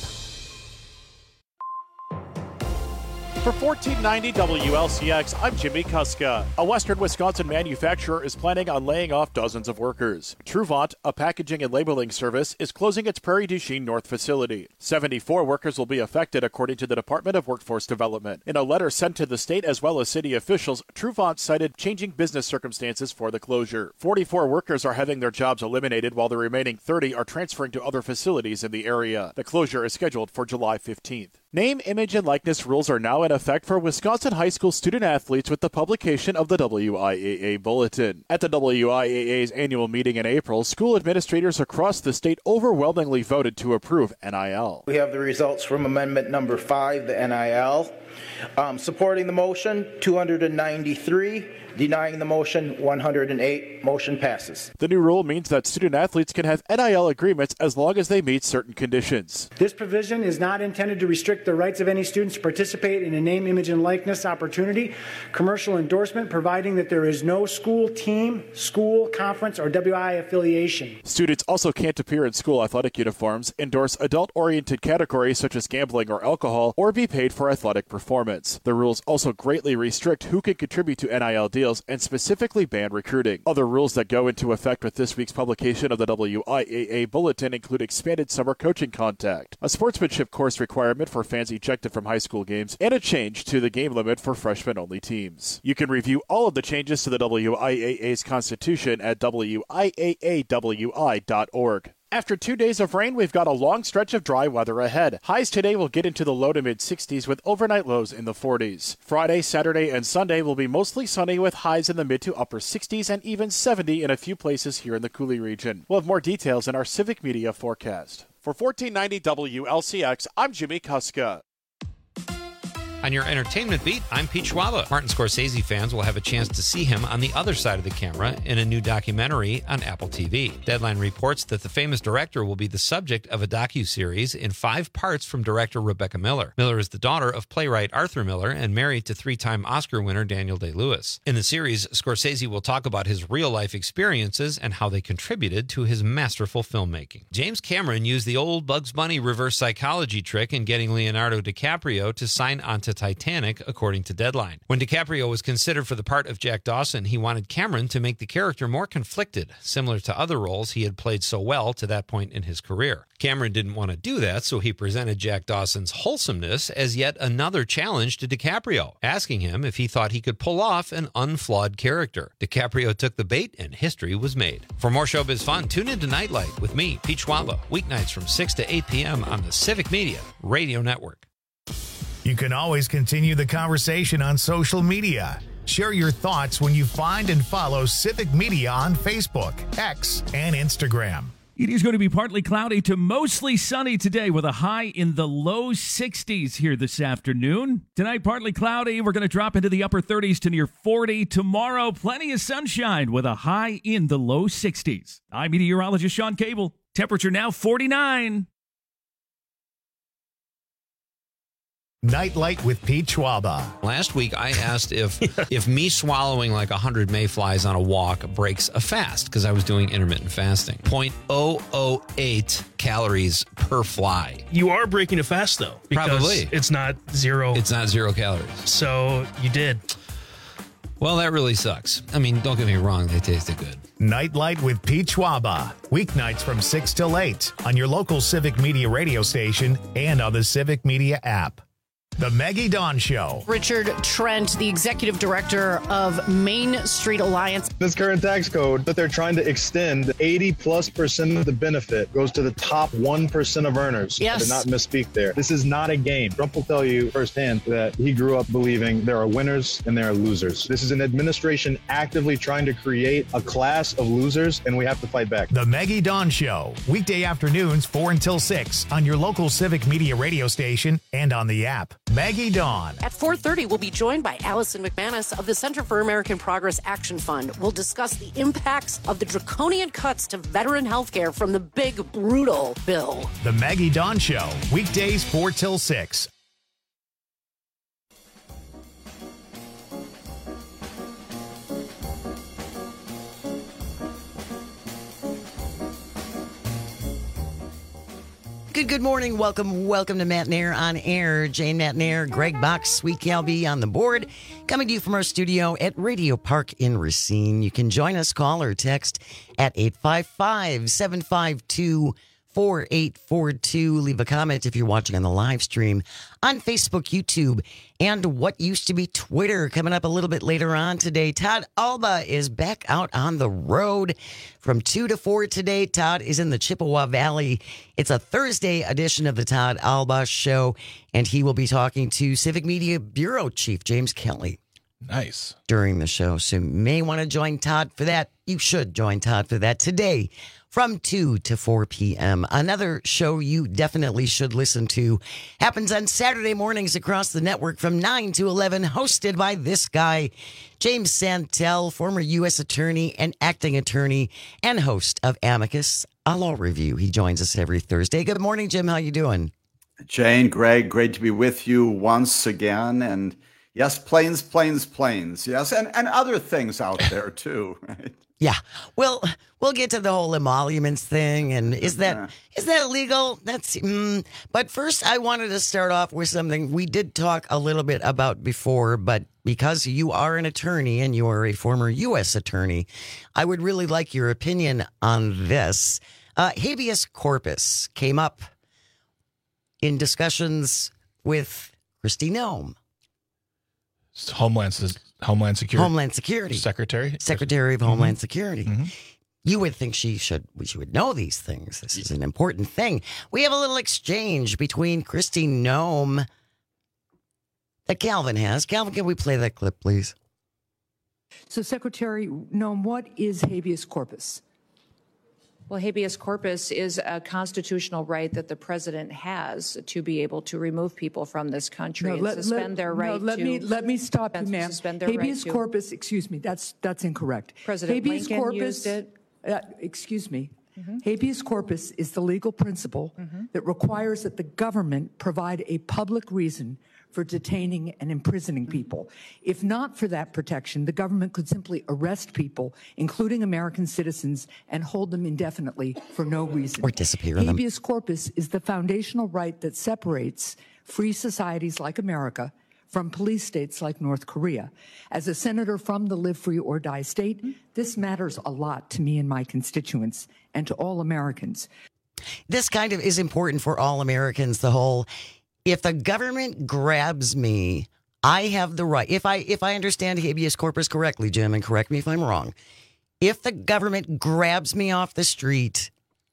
Speaker 2: For fourteen ninety W L C X, I'm Jimmy Kuska. A western Wisconsin manufacturer is planning on laying off dozens of workers. Truvant, a packaging and labeling service, is closing its Prairie du Chien North facility. seventy-four workers will be affected, according to the Department of Workforce Development. In a letter sent to the state as well as city officials, Truvant cited changing business circumstances for the closure. forty-four workers are having their jobs eliminated, while the remaining thirty are transferring to other facilities in the area. The closure is scheduled for July fifteenth. Name, image, and likeness rules are now in effect for Wisconsin high school student athletes with the publication of the W I A A Bulletin. At the W I A A's annual meeting in April, school administrators across the state overwhelmingly voted to approve N I L.
Speaker 3: We have the results from amendment number five, the N I L. Um, supporting the motion, two hundred ninety-three. Denying the motion, one hundred eight. Motion passes.
Speaker 2: The new rule means that student athletes can have N I L agreements as long as they meet certain conditions.
Speaker 4: This provision is not intended to restrict the rights of any students to participate in a name, image, and likeness opportunity, commercial endorsement, providing that there is no school team, school, conference, or W I affiliation.
Speaker 2: Students also can't appear in school athletic uniforms, endorse adult-oriented categories such as gambling or alcohol, or be paid for athletic performance. The rules also greatly restrict who can contribute to N I L deals and specifically ban recruiting. Other rules that go into effect with this week's publication of the W I A A Bulletin include expanded summer coaching contact, a sportsmanship course requirement for fans ejected from high school games, and a change to the game limit for freshman-only teams. You can review all of the changes to the W I A A's Constitution at W I A A W I dot org. After two days of rain, we've got a long stretch of dry weather ahead. Highs today will get into the low to mid sixties with overnight lows in the forties. Friday, Saturday, and Sunday will be mostly sunny with highs in the mid to upper sixties and even seventy in a few places here in the Coulee region. We'll have more details in our Civic Media forecast. For fourteen ninety W L C X, I'm Jimmy Kuska.
Speaker 10: On your entertainment beat, I'm Pete Schwaba. Martin Scorsese fans will have a chance to see him on the other side of the camera in a new documentary on Apple T V. Deadline reports that the famous director will be the subject of a docuseries in five parts from director Rebecca Miller. Miller is the daughter of playwright Arthur Miller and married to three-time Oscar winner Daniel Day-Lewis. In the series, Scorsese will talk about his real-life experiences and how they contributed to his masterful filmmaking. James Cameron used the old Bugs Bunny reverse psychology trick in getting Leonardo DiCaprio to sign on to Titanic, according to Deadline. When DiCaprio was considered for the part of Jack Dawson, he wanted Cameron to make the character more conflicted, similar to other roles he had played so well to that point in his career. Cameron didn't want to do that, so he presented Jack Dawson's wholesomeness as yet another challenge to DiCaprio, asking him if he thought he could pull off an unflawed character. DiCaprio took the bait, and history was made. For more showbiz fun, tune in to Nightlight with me, Pete Schwaba, weeknights from six to eight p.m. on the Civic Media Radio Network.
Speaker 1: You can always continue the conversation on social media. Share your thoughts when you find and follow Civic Media on Facebook, X, and Instagram.
Speaker 9: It is going to be partly cloudy to mostly sunny today with a high in the low sixties here this afternoon. Tonight, partly cloudy. We're going to drop into the upper thirties to near forty. Tomorrow, plenty of sunshine with a high in the low sixties. I'm meteorologist Sean Cable. Temperature now forty-nine.
Speaker 1: Nightlight with Pete Schwaba.
Speaker 10: Last week, I asked if if me swallowing like one hundred mayflies on a walk breaks a fast, because I was doing intermittent fasting. zero point zero zero eight calories per fly.
Speaker 11: You are breaking a fast, though. Because
Speaker 10: Probably.
Speaker 11: It's not zero.
Speaker 10: It's not zero calories.
Speaker 11: So you did.
Speaker 10: Well, that really sucks. I mean, don't get me wrong. They tasted good.
Speaker 1: Nightlight with Pete Schwaba. Weeknights from six till eight on your local Civic Media radio station and on the Civic Media app. The Maggie Dawn Show.
Speaker 5: Richard Trent, the executive director of Main Street Alliance.
Speaker 7: This current tax code that they're trying to extend, eighty plus percent of the benefit goes to the top one percent of earners.
Speaker 5: Yes.
Speaker 7: I did not misspeak there. This is not a game. Trump will tell you firsthand that he grew up believing there are winners and there are losers. This is an administration actively trying to create a class of losers, and we have to fight back.
Speaker 1: The Maggie Dawn Show. Weekday afternoons, four until six on your local Civic Media radio station and on the app. Maggie Dawn.
Speaker 5: At four thirty, we'll be joined by Allison McManus of the Center for American Progress Action Fund. We'll discuss the impacts of the draconian cuts to veteran health care from the big, brutal bill.
Speaker 1: The Maggie Dawn Show, weekdays four till six.
Speaker 17: Good, good morning. Welcome, welcome to Matt Nair on Air. Jane Matt Nair, Greg Box, Sweet Calby on the board. Coming to you from our studio at Radio Park in Racine. You can join us, call or text at eight five five, seven five two, four eight four two. Leave a comment if you're watching on the live stream on Facebook, YouTube, and what used to be Twitter. Coming up a little bit later on today, Todd Alba is back out on the road from two to four today. Todd is in the Chippewa Valley. It's a Thursday edition of the Todd Alba Show, and he will be talking to Civic Media Bureau Chief James Kelly.
Speaker 18: Nice.
Speaker 17: During the show, so you may want to join Todd for that. You should join Todd for that today from two to four p.m. Another show you definitely should listen to happens on Saturday mornings across the network from nine to eleven, hosted by this guy, James Santel, former U S attorney and acting attorney and host of Amicus, a law review. He joins us every Thursday. Good morning, Jim. How you doing?
Speaker 6: Jane, Greg, great to be with you once again. And yes, planes, planes, planes. Yes, and, and other things out there too, right?
Speaker 17: Yeah, well, we'll get to the whole emoluments thing, and is that is that illegal? That's. Mm. But first, I wanted to start off with something we did talk a little bit about before, but because you are an attorney and you are a former U S attorney, I would really like your opinion on this. Uh, habeas corpus came up in discussions with Kristi Noem.
Speaker 18: Homeland, Homeland Security.
Speaker 17: Homeland Security.
Speaker 18: Secretary.
Speaker 17: Secretary of Homeland mm-hmm. Security.
Speaker 18: Mm-hmm.
Speaker 17: You would think she should, she would know these things. This is an important thing. We have a little exchange between Kristi Noem that Calvin has. Calvin, can we play that clip, please?
Speaker 8: So, Secretary Noem, what is habeas corpus?
Speaker 12: Well, habeas corpus is a constitutional right that the president has to be able to remove people from this country
Speaker 8: no,
Speaker 12: and
Speaker 8: let,
Speaker 12: suspend
Speaker 8: let,
Speaker 12: their right
Speaker 8: no, let
Speaker 12: to...
Speaker 8: Me, let me stop you, ma'am. Habeas
Speaker 12: right
Speaker 8: corpus, to, excuse me, that's that's incorrect.
Speaker 12: President
Speaker 8: habeas
Speaker 12: Lincoln
Speaker 8: corpus,
Speaker 12: used it.
Speaker 8: Uh, excuse me.
Speaker 12: Mm-hmm.
Speaker 8: Habeas corpus is the legal principle
Speaker 12: mm-hmm.
Speaker 8: that requires that the government provide a public reason for detaining and imprisoning people. If not for that protection, the government could simply arrest people, including American citizens, and hold them indefinitely for no reason.
Speaker 17: Or disappear them.
Speaker 8: Habeas corpus is the foundational right that separates free societies like America from police states like North Korea. As a senator from the Live Free or Die state, this matters a lot to me and my constituents and to all Americans.
Speaker 17: This kind of is important for all Americans, the whole... If the government grabs me, I have the right. If I if I understand habeas corpus correctly, Jim, and correct me if I'm wrong, if the government grabs me off the street,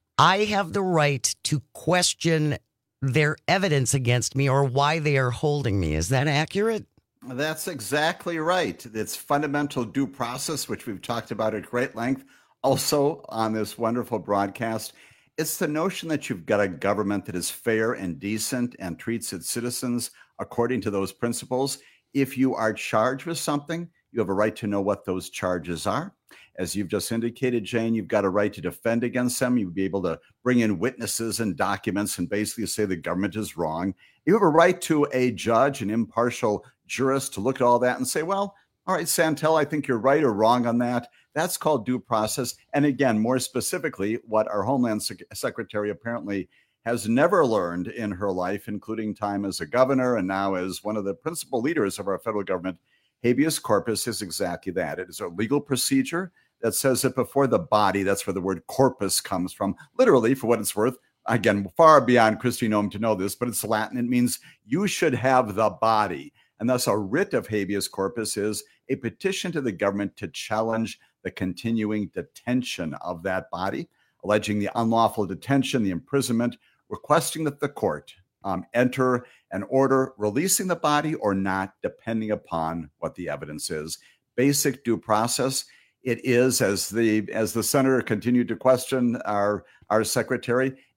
Speaker 17: I have the right to question their evidence against me or why they are holding me. Is that accurate?
Speaker 6: That's exactly right. It's fundamental due process, which we've talked about at great length, also on this wonderful broadcast. It's the notion that you've got a government that is fair and decent and treats its citizens according to those principles. If you are charged with something, you have a right to know what those charges are. As you've just indicated, Jane, you've got a right to defend against them. You'll be able to bring in witnesses and documents and basically say the government is wrong. You have a right to a judge, an impartial jurist, to look at all that and say, well, all right, Santel, I think you're right or wrong on that. That's called due process. And again, more specifically, what our Homeland Sec- Secretary apparently has never learned in her life, including time as a governor and now as one of the principal leaders of our federal government, habeas corpus is exactly that. It is a legal procedure that says that before the body, that's where the word corpus comes from, literally, for what it's worth. Again, far beyond Kristi Noem to know this, but it's Latin. It means you should have the body. And thus a writ of habeas corpus is a petition to the government to challenge the continuing detention of that body, alleging the unlawful detention, the imprisonment, requesting that the court um, enter an order releasing the body or not, depending upon what the evidence is. Basic due process. It is, as the as the senator continued to question our, our secretary,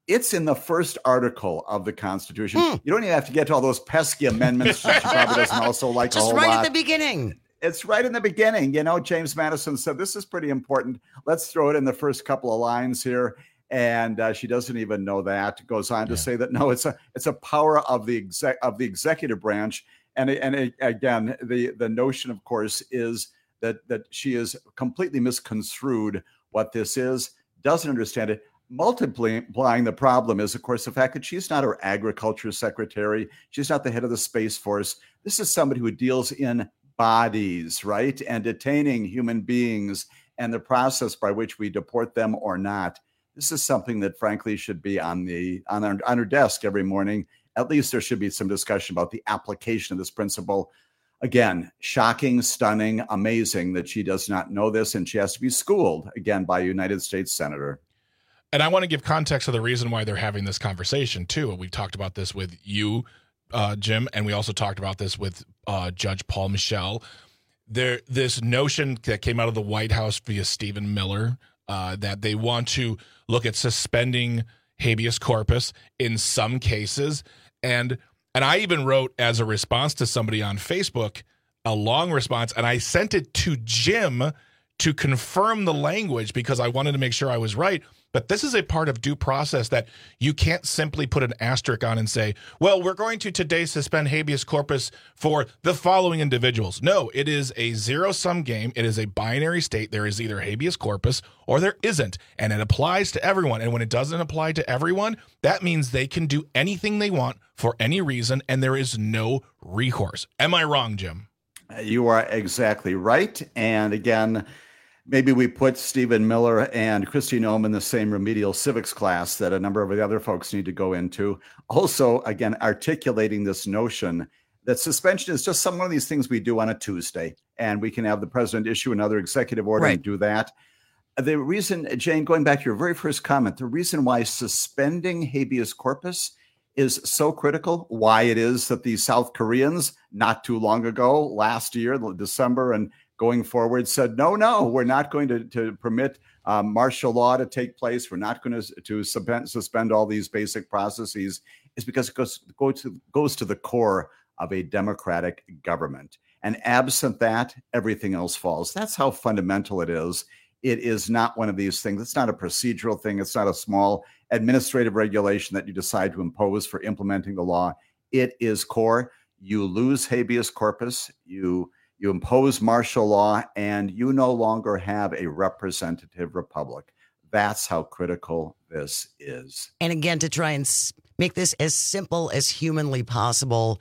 Speaker 6: It's in the first article of the Constitution. Mm. You don't even have to get to all those pesky amendments that she probably doesn't also like
Speaker 17: Just
Speaker 6: a whole
Speaker 17: right
Speaker 6: lot.
Speaker 17: at the beginning.
Speaker 6: It's right in the beginning. You know, James Madison said, this is pretty important. Let's throw it in the first couple of lines here. And uh, she doesn't even know that. Goes on to yeah. say that, no, it's a it's a power of the exec of the executive branch. And, and it, again, the, the notion, of course, is that that she is completely misconstrued what this is, doesn't understand it. Multiplying the problem is, of course, the fact that she's not our agriculture secretary. She's not the head of the Space Force. This is somebody who deals in bodies, right? And detaining human beings and the process by which we deport them or not. This is something that, frankly, should be on the on our, on her desk every morning. At least there should be some discussion about the application of this principle. Again, shocking, stunning, amazing that she does not know this, and she has to be schooled, again, by a United States senator.
Speaker 18: And I want to give context to the reason why they're having this conversation, too. We've talked about this with you, uh, Jim, and we also talked about this with uh, Judge Paul Michel. There, this notion that came out of the White House via Stephen Miller, uh, that they want to look at suspending habeas corpus in some cases. And and I even wrote as a response to somebody on Facebook, a long response, and I sent it to Jim to confirm the language because I wanted to make sure I was right. But this is a part of due process that you can't simply put an asterisk on and say, well, we're going to today suspend habeas corpus for the following individuals. No, it is a zero-sum game. It is a binary state. There is either habeas corpus or there isn't, and it applies to everyone. And when it doesn't apply to everyone, that means they can do anything they want for any reason, and there is no recourse. Am I wrong, Jim?
Speaker 6: You are exactly right. And again, maybe we put Stephen Miller and Kristi Noem in the same remedial civics class that a number of the other folks need to go into. Also, again, articulating this notion that suspension is just some one of these things we do on a Tuesday, and we can have the president issue another executive order right. and do that. The reason, Jane, going back to your very first comment, the reason why suspending habeas corpus is so critical, why it is that the South Koreans not too long ago, last year, December, and going forward said, no, no, we're not going to, to permit um, martial law to take place. We're not going to, to suspend, suspend all these basic processes, is because it goes, goes, to, goes to the core of a democratic government. And absent that, everything else falls. That's how fundamental it is. It is not one of these things. It's not a procedural thing. It's not a small administrative regulation that you decide to impose for implementing the law. It is core. You lose habeas corpus, you You impose martial law, and you no longer have a representative republic. That's how critical this is.
Speaker 17: And again, to try and make this as simple as humanly possible,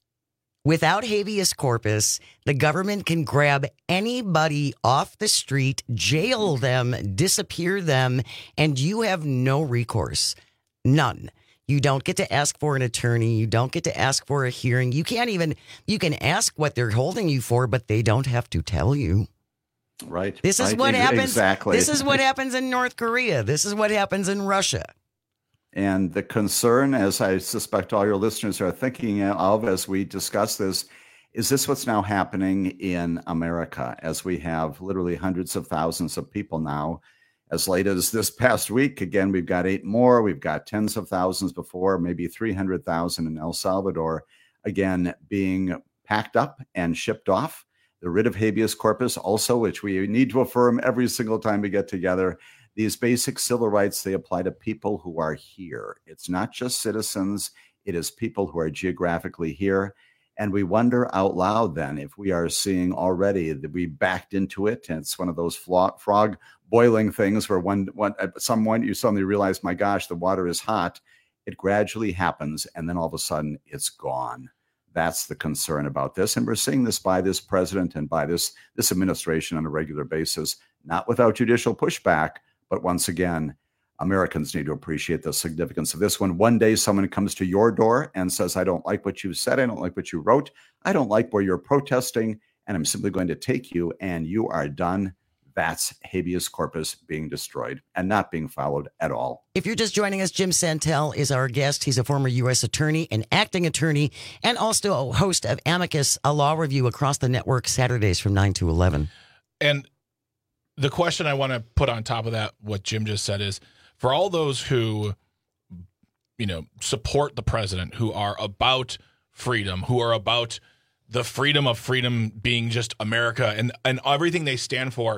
Speaker 17: without habeas corpus, the government can grab anybody off the street, jail them, disappear them, and you have no recourse. None. You don't get to ask for an attorney. You don't get to ask for a hearing. You can't even, you can ask what they're holding you for, but they don't have to tell you.
Speaker 6: Right.
Speaker 17: This is
Speaker 6: right.
Speaker 17: what happens.
Speaker 6: Exactly.
Speaker 17: This is what happens in North Korea. This is what happens in Russia.
Speaker 6: And the concern, as I suspect all your listeners are thinking of as we discuss this, is this what's now happening in America, as we have literally hundreds of thousands of people now. As late as this past week, again, we've got eight more. We've got tens of thousands before, maybe three hundred thousand in El Salvador, again, being packed up and shipped off. The writ of habeas corpus also, which we need to affirm every single time we get together. These basic civil rights, they apply to people who are here. It's not just citizens. It is people who are geographically here. And we wonder out loud then if we are seeing already that we backed into it. And it's one of those frog boiling things where one, one, at some point you suddenly realize, my gosh, the water is hot. It gradually happens. And then all of a sudden it's gone. That's the concern about this. And we're seeing this by this president and by this, this administration on a regular basis, not without judicial pushback. But once again, Americans need to appreciate the significance of this one. One day someone comes to your door and says, I don't like what you said. I don't like what you wrote. I don't like where you're protesting. And I'm simply going to take you and you are done. That's habeas corpus being destroyed and not being followed at all.
Speaker 17: If you're just joining us, Jim Santel is our guest. He's a former U S attorney, an acting attorney, and also a host of Amicus, a law review across the network Saturdays from nine to eleven.
Speaker 18: And the question I want to put on top of that, what Jim just said, is for all those who you know, support the president, who are about freedom, who are about the freedom of freedom being just America and, and everything they stand for.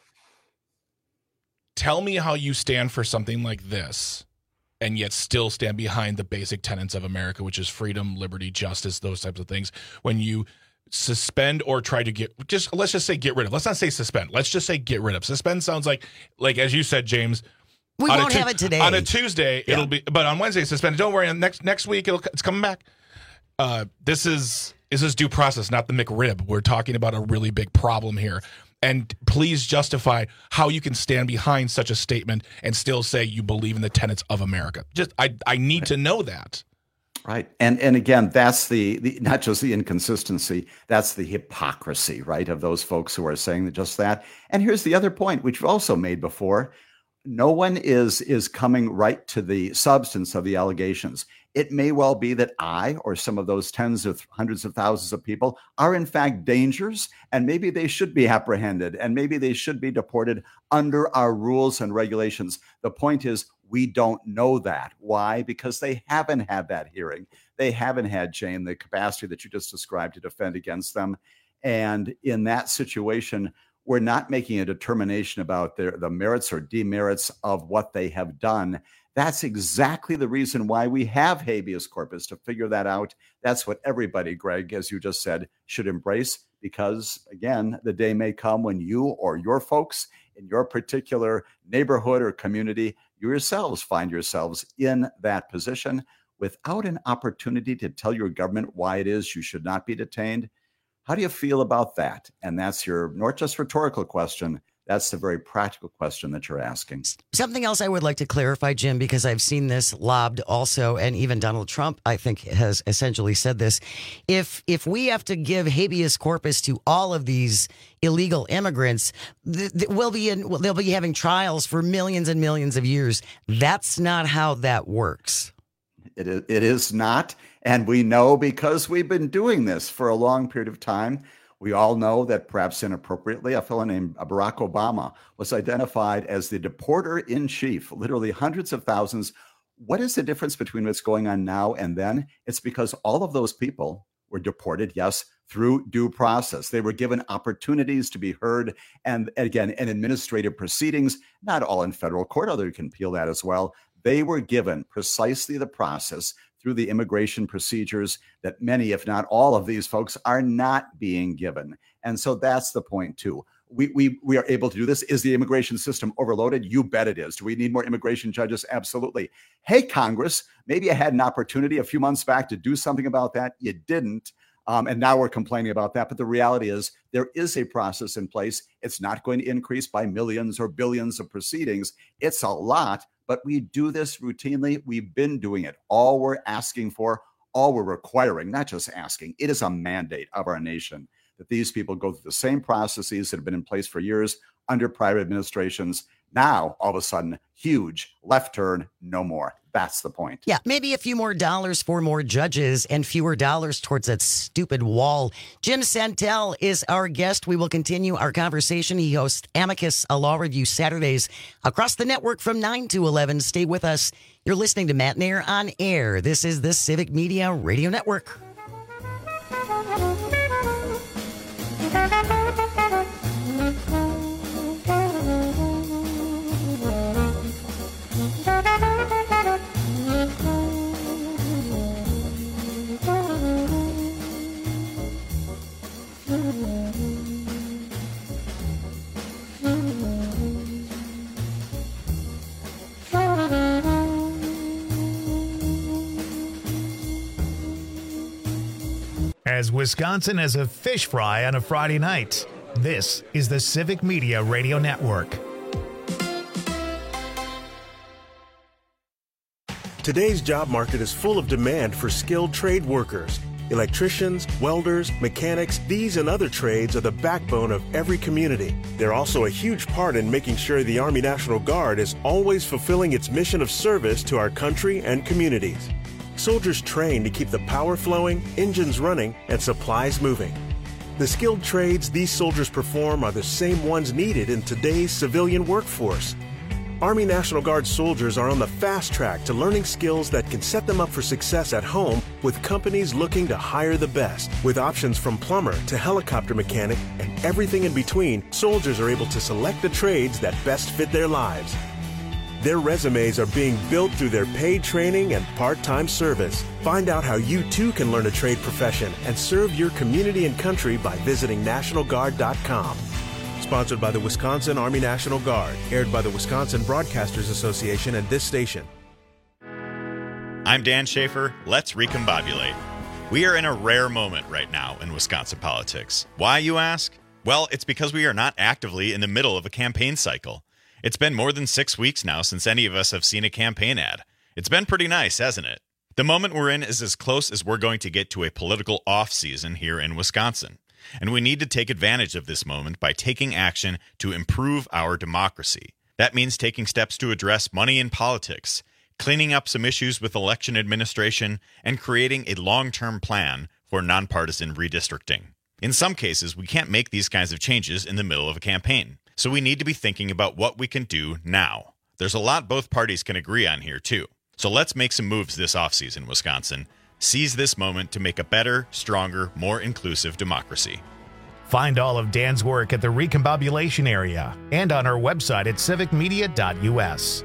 Speaker 18: Tell me how you stand for something like this and yet still stand behind the basic tenets of America, which is freedom, liberty, justice, those types of things. When you suspend or try to get, just let's just say get rid of. Let's not say suspend. Let's just say get rid of. Suspend sounds like, like as you said, James.
Speaker 17: We won't tu- have it today.
Speaker 18: On a Tuesday, yeah. it'll be, but on Wednesday, suspend. Don't worry. Next next week, it'll, it's coming back. Uh, this is this is due process, not the McRib. We're talking about a really big problem here. And please justify how you can stand behind such a statement and still say you believe in the tenets of America. Just I, I need to know that.
Speaker 6: Right. And and again, that's the, the not just the inconsistency, that's the hypocrisy, right, of those folks who are saying just that. And here's the other point, which we've also made before. No one is is coming right to the substance of the allegations. It may well be that I or some of those tens of hundreds of thousands of people are in fact dangers, and maybe they should be apprehended, and maybe they should be deported under our rules and regulations. The point is, we don't know that. Why? Because they haven't had that hearing. They haven't had, Jane, the capacity that you just described to defend against them. And in that situation, we're not making a determination about their, the merits or demerits of what they have done. That's exactly the reason why we have habeas corpus, to figure that out. That's what everybody, Greg, as you just said, should embrace, because, again, the day may come when you or your folks in your particular neighborhood or community, you yourselves find yourselves in that position without an opportunity to tell your government why it is you should not be detained. How do you feel about that? And that's your not just rhetorical question. That's the very practical question that you're asking.
Speaker 17: Something else I would like to clarify, Jim, because I've seen this lobbed also, and even Donald Trump, I think, has essentially said this. If if we have to give habeas corpus to all of these illegal immigrants, th- th- we'll be in, well, they'll be having trials for millions and millions of years. That's not how that works.
Speaker 6: It is, it is not. And we know because we've been doing this for a long period of time. We all know that, perhaps inappropriately, a fellow named Barack Obama was identified as the deporter-in-chief, literally hundreds of thousands. What is the difference between what's going on now and then? It's because all of those people were deported, yes, through due process. They were given opportunities to be heard, and again, in administrative proceedings, not all in federal court, although you can appeal that as well. They were given precisely the process through the immigration procedures that many, if not all of these folks, are not being given. And so that's the point, too. We, we, we are able to do this. Is the immigration system overloaded? You bet it is. Do we need more immigration judges? Absolutely. Hey, Congress, maybe you had an opportunity a few months back to do something about that. You didn't. Um, and now we're complaining about that. But the reality is there is a process in place. It's not going to increase by millions or billions of proceedings. It's a lot, but we do this routinely. We've been doing it. All we're asking for, all we're requiring, not just asking, it is a mandate of our nation that these people go through the same processes that have been in place for years under prior administrations. Now, all of a sudden, huge left turn, no more. That's the point.
Speaker 17: Yeah, maybe a few more dollars for more judges and fewer dollars towards that stupid wall. Jim Santel is our guest. We will continue our conversation. He hosts Amicus, a law review Saturdays across the network from nine to eleven. Stay with us. You're listening to Matt Nair on Air. This is the Civic Media Radio Network.
Speaker 1: As Wisconsin has a fish fry on a Friday night, this is the Civic Media Radio Network.
Speaker 13: Today's job market is full of demand for skilled trade workers. Electricians, welders, mechanics, these and other trades are the backbone of every community. They're also a huge part in making sure the Army National Guard is always fulfilling its mission of service to our country and communities. Soldiers train to keep the power flowing, engines running, and supplies moving. The skilled trades these soldiers perform are the same ones needed in today's civilian workforce. Army National Guard soldiers are on the fast track to learning skills that can set them up for success at home with companies looking to hire the best. With options from plumber to helicopter mechanic and everything in between, soldiers are able to select the trades that best fit their lives. Their resumes are being built through their paid training and part-time service. Find out how you too can learn a trade profession and serve your community and country by visiting National Guard dot com. Sponsored by the Wisconsin Army National Guard. Aired by the Wisconsin Broadcasters Association and this station.
Speaker 14: I'm Dan Schaefer. Let's recombobulate. We are in a rare moment right now in Wisconsin politics. Why, you ask? Well, it's because we are not actively in the middle of a campaign cycle. It's been more than six weeks now since any of us have seen a campaign ad. It's been pretty nice, hasn't it? The moment we're in is as close as we're going to get to a political off-season here in Wisconsin. And we need to take advantage of this moment by taking action to improve our democracy. That means taking steps to address money in politics, cleaning up some issues with election administration, and creating a long-term plan for nonpartisan redistricting. In some cases, we can't make these kinds of changes in the middle of a campaign. So we need to be thinking about what we can do now. There's a lot both parties can agree on here, too. So let's make some moves this offseason, Wisconsin. Seize this moment to make a better, stronger, more inclusive democracy.
Speaker 1: Find all of Dan's work at the Recombobulation area and on our website at civic media dot u s.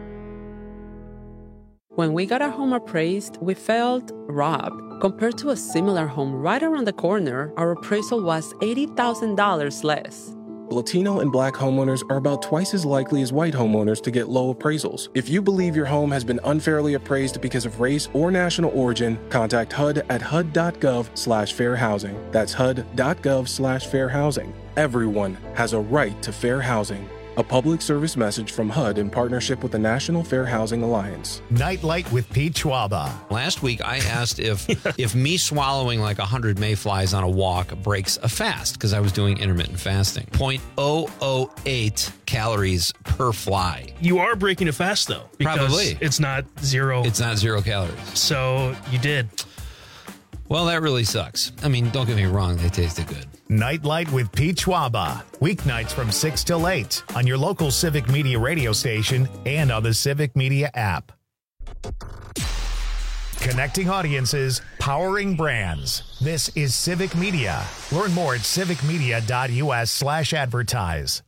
Speaker 15: When we got our home appraised, we felt robbed. Compared to a similar home right around the corner, our appraisal was eighty thousand dollars less.
Speaker 16: Latino and Black homeowners are about twice as likely as white homeowners to get low appraisals. If you believe your home has been unfairly appraised because of race or national origin, contact H U D at H U D dot gov slash fair housing. That's H U D dot gov slash fair housing. Everyone has a right to fair housing. A public service message from H U D in partnership with the National Fair Housing Alliance.
Speaker 1: Nightlight with Pete Schwaba.
Speaker 10: Last week, I asked if if me swallowing like one hundred mayflies on a walk breaks a fast, because I was doing intermittent fasting. zero point zero zero eight calories per fly.
Speaker 11: You are breaking a fast, though. Because
Speaker 10: Probably.
Speaker 11: It's not zero.
Speaker 10: It's not zero calories.
Speaker 11: So you did.
Speaker 10: Well, that really sucks. I mean, don't get me wrong. They tasted good.
Speaker 1: Nightlight with Pete Schwaba. Weeknights from six till eight on your local Civic Media radio station and on the Civic Media app. Connecting audiences, powering brands. This is Civic Media. Learn more at civic media dot u s slash advertise.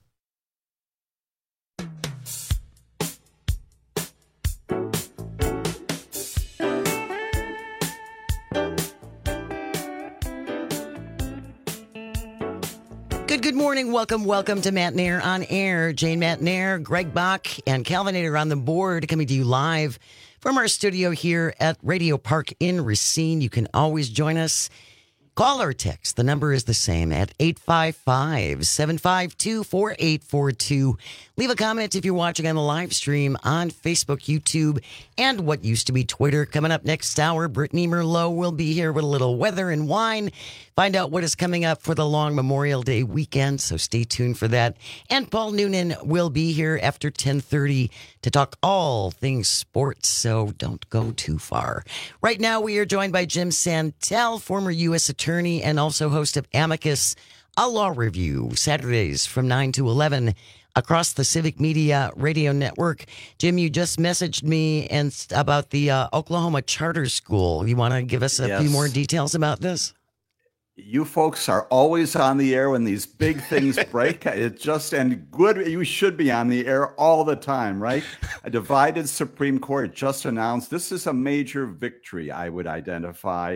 Speaker 17: Good, good morning. Welcome, welcome to Matt Nair on Air. Jane Matt Nair, Greg Bach, and Calvin Nader on the board, coming to you live from our studio here at Radio Park in Racine. You can always join us. Call or text. The number is the same at eight five five, seven five two, four eight four two. Leave a comment if you're watching on the live stream on Facebook, YouTube, and what used to be Twitter. Coming up next hour, Brittany Merlot will be here with a little weather and wine. Find out what is coming up for the long Memorial Day weekend, so stay tuned for that. And Paul Noonan will be here after ten thirty to talk all things sports, so don't go too far. Right now, we are joined by Jim Santel, former U S attorney and also host of Amicus, a law review, Saturdays from nine to eleven across the Civic Media Radio Network. Jim, you just messaged me and about the uh, Oklahoma Charter School. You want to give us a
Speaker 6: Yes.
Speaker 17: few more details about this?
Speaker 6: You folks are always on the air when these big things break. It just, and good, you should be on the air all the time, right? A divided Supreme Court just announced this is a major victory, I would identify,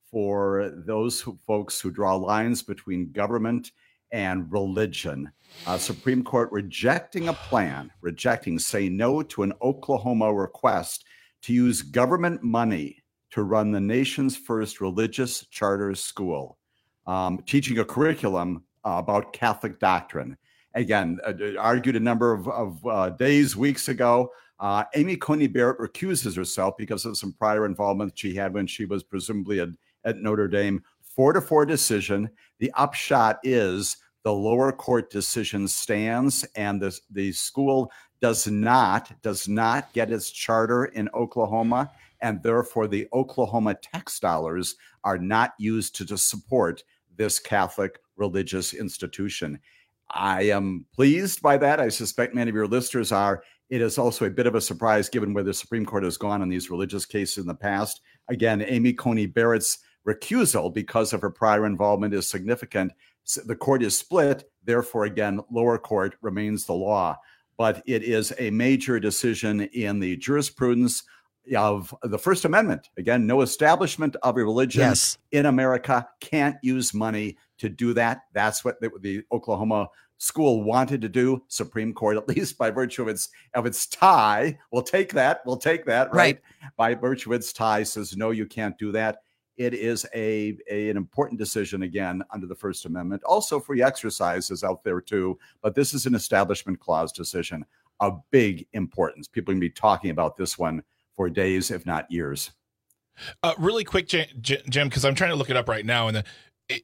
Speaker 6: for those who, folks who draw lines between government and religion. Uh, Supreme Court rejecting a plan, rejecting, say no to an Oklahoma request to use government money to run the nation's first religious charter school. Um, teaching a curriculum uh, about Catholic doctrine. Again, uh, argued a number of, of uh, days, weeks ago. Uh, Amy Coney Barrett recuses herself because of some prior involvement she had when she was presumably at, at Notre Dame. Four to four decision. The upshot is the lower court decision stands, and the, the school does not, does not get its charter in Oklahoma, and therefore the Oklahoma tax dollars are not used to, to support this Catholic religious institution. I am pleased by that. I suspect many of your listeners are. It is also a bit of a surprise given where the Supreme Court has gone on these religious cases in the past. Again, Amy Coney Barrett's recusal because of her prior involvement is significant. The court is split. Therefore, again, lower court remains the law. But it is a major decision in the jurisprudence of the First Amendment. Again, no establishment of a religion
Speaker 17: yes.
Speaker 6: in America can't use money to do that. That's what the, the Oklahoma school wanted to do. Supreme Court, at least by virtue of its of its tie, we'll take that. We'll take that, right? right? By virtue of its tie, says no, you can't do that. It is a, a an important decision, again, under the First Amendment. Also, free exercise is out there, too. But this is an Establishment Clause decision of big importance. People can be talking about this one for days, if not years.
Speaker 18: Uh, really quick, Jim, because I'm trying to look it up right now. And the, it,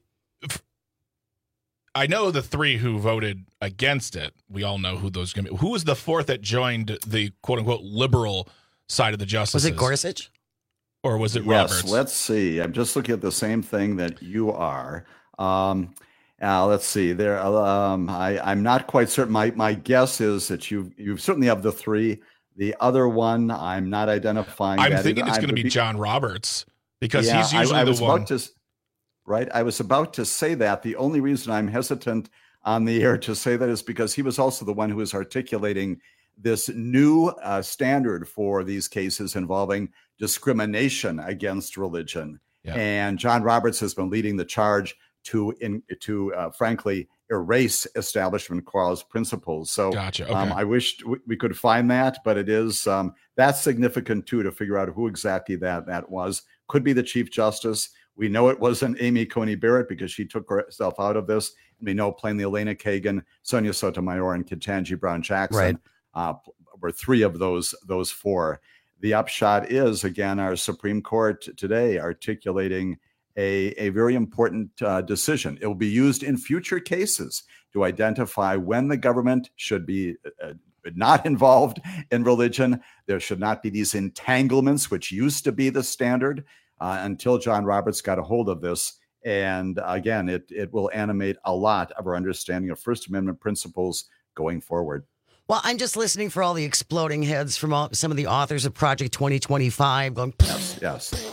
Speaker 18: I know the three who voted against it. We all know who those going to be. Who was the fourth that joined the quote-unquote liberal side of the justices?
Speaker 17: Was it Gorsuch?
Speaker 18: Or was it
Speaker 6: yes,
Speaker 18: Roberts?
Speaker 6: Let's see. I'm just looking at the same thing that you are. Um, uh, let's see. There, um, I, I'm not quite certain. My my guess is that you you certainly have the three. The other one, I'm not identifying.
Speaker 18: I'm
Speaker 6: that
Speaker 18: thinking
Speaker 6: either.
Speaker 18: it's going to be, be John Roberts because yeah, he's usually
Speaker 6: I, I
Speaker 18: the
Speaker 6: was
Speaker 18: one.
Speaker 6: About to, right. I was about to say that. The only reason I'm hesitant on the air to say that is because he was also the one who was articulating this new uh, standard for these cases involving discrimination against religion. Yeah. And John Roberts has been leading the charge to, in, to uh, frankly, erase Establishment Clause principles. So
Speaker 18: gotcha. Okay.
Speaker 6: um, I wish we could find that, but it is, um, that's significant too, to figure out who exactly that, that was. Could be the Chief Justice. We know it wasn't Amy Coney Barrett because she took herself out of this. We know plainly Elena Kagan, Sonia Sotomayor, and Ketanji Brown Jackson.
Speaker 17: Right.
Speaker 6: Uh, were three of those those four. The upshot is, again, our Supreme Court today articulating a, a very important uh, decision. It will be used in future cases to identify when the government should be uh, not involved in religion. There should not be these entanglements, which used to be the standard uh, until John Roberts got a hold of this. And again, it, it will animate a lot of our understanding of First Amendment principles going forward.
Speaker 17: Well, I'm just listening for all the exploding heads from all, some of the authors of Project twenty twenty-five going,
Speaker 6: yes, yes.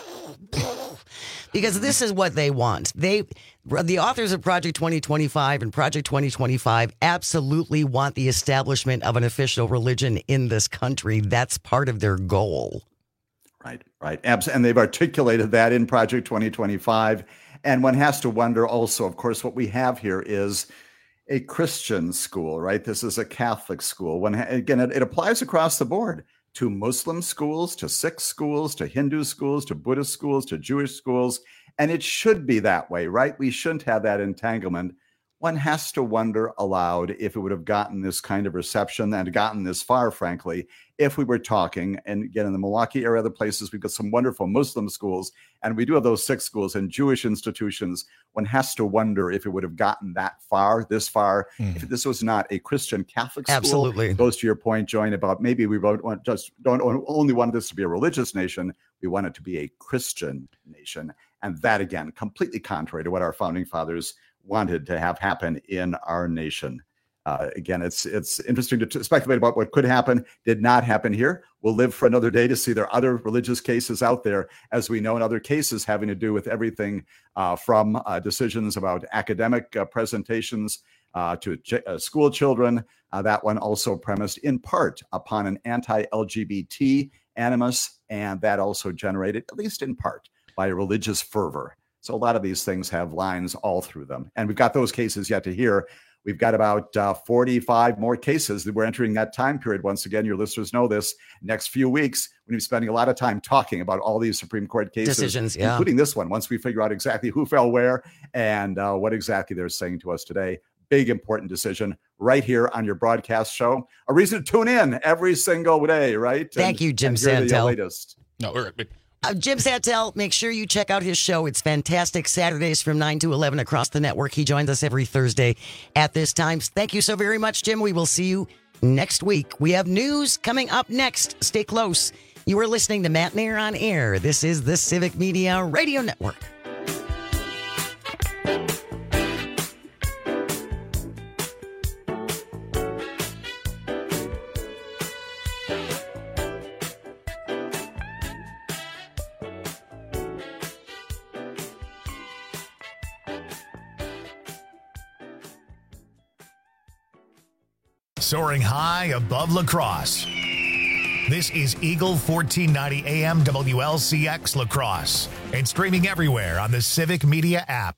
Speaker 17: Because this is what they want. They, the authors of Project twenty twenty-five and Project twenty twenty-five absolutely want the establishment of an official religion in this country. That's part of their goal.
Speaker 6: Right, right. And they've articulated that in Project twenty twenty-five. And one has to wonder also, of course, what we have here is a Christian school, right? This is a Catholic school. When again, it, it applies across the board to Muslim schools, to Sikh schools, to Hindu schools, to Buddhist schools, to Jewish schools. And it should be that way, right? We shouldn't have that entanglement. One has to wonder aloud if it would have gotten this kind of reception and gotten this far, frankly, if we were talking, and again, in the Milwaukee area, other places, we've got some wonderful Muslim schools, and we do have those Sikh schools and Jewish institutions. One has to wonder if it would have gotten that far, this far, mm. if this was not a Christian Catholic school.
Speaker 17: Absolutely.
Speaker 6: It goes to your point, Join, about maybe we want just don't only want this to be a religious nation, we want it to be a Christian nation. And that, again, completely contrary to what our founding fathers wanted to have happen in our nation. Uh, again, it's it's interesting to t- speculate about what could happen, did not happen here. We'll live for another day to see there are other religious cases out there, as we know, in other cases having to do with everything uh, from uh, decisions about academic uh, presentations uh, to ch- uh, school children. Uh, that one also premised in part upon an anti-L G B T animus, and that also generated, at least in part, by a religious fervor. So a lot of these things have lines all through them. And we've got those cases yet to hear. We've got about uh, forty-five more cases that we're entering that time period. Once again, your listeners know this. Next few weeks, we're going to be spending a lot of time talking about all these Supreme Court cases,
Speaker 17: decisions, yeah.
Speaker 6: including this one, once we figure out exactly who fell where and uh, what exactly they're saying to us today. Big, important decision right here on your broadcast show. A reason to tune in every single day, right?
Speaker 17: Thank
Speaker 6: and,
Speaker 17: you, Jim
Speaker 6: and hear the
Speaker 17: Santel.
Speaker 6: latest.
Speaker 18: No, we're
Speaker 17: Uh, Jim Santel, make sure you check out his show. It's fantastic. Saturdays from nine to eleven across the network. He joins us every Thursday at this time. Thank you so very much, Jim. We will see you next week. We have news coming up next. Stay close. You are listening to Matt Nair on Air. This is the Civic Media Radio Network.
Speaker 1: soaring high above La Crosse. This is Eagle fourteen ninety A M W L C X La Crosse and streaming everywhere on the Civic Media app.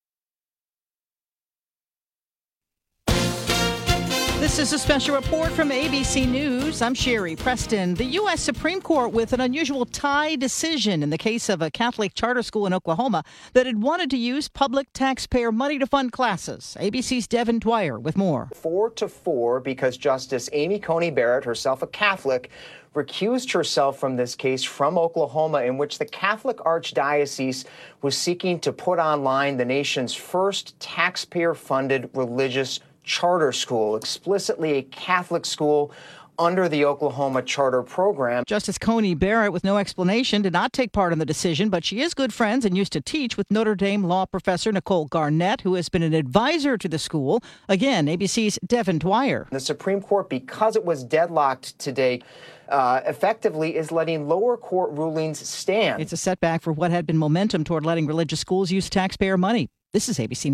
Speaker 19: This is a special report from A B C News. I'm Sherry Preston. The U S Supreme Court with an unusual tie decision in the case of a Catholic charter school in Oklahoma that had wanted to use public taxpayer money to fund classes. A B C's Devin Dwyer with more.
Speaker 20: Four to four because Justice Amy Coney Barrett, herself a Catholic, recused herself from this case from Oklahoma, in which the Catholic Archdiocese was seeking to put online the nation's first taxpayer-funded religious charter school, explicitly a Catholic school under the Oklahoma Charter Program.
Speaker 19: Justice Coney Barrett, with no explanation, did not take part in the decision, but she is good friends and used to teach with Notre Dame law professor Nicole Garnett, who has been an advisor to the school. Again, A B C's Devin Dwyer.
Speaker 20: The Supreme Court, because it was deadlocked today, uh, effectively is letting lower court rulings stand.
Speaker 19: It's a setback for what had been momentum toward letting religious schools use taxpayer money. This is A B C News.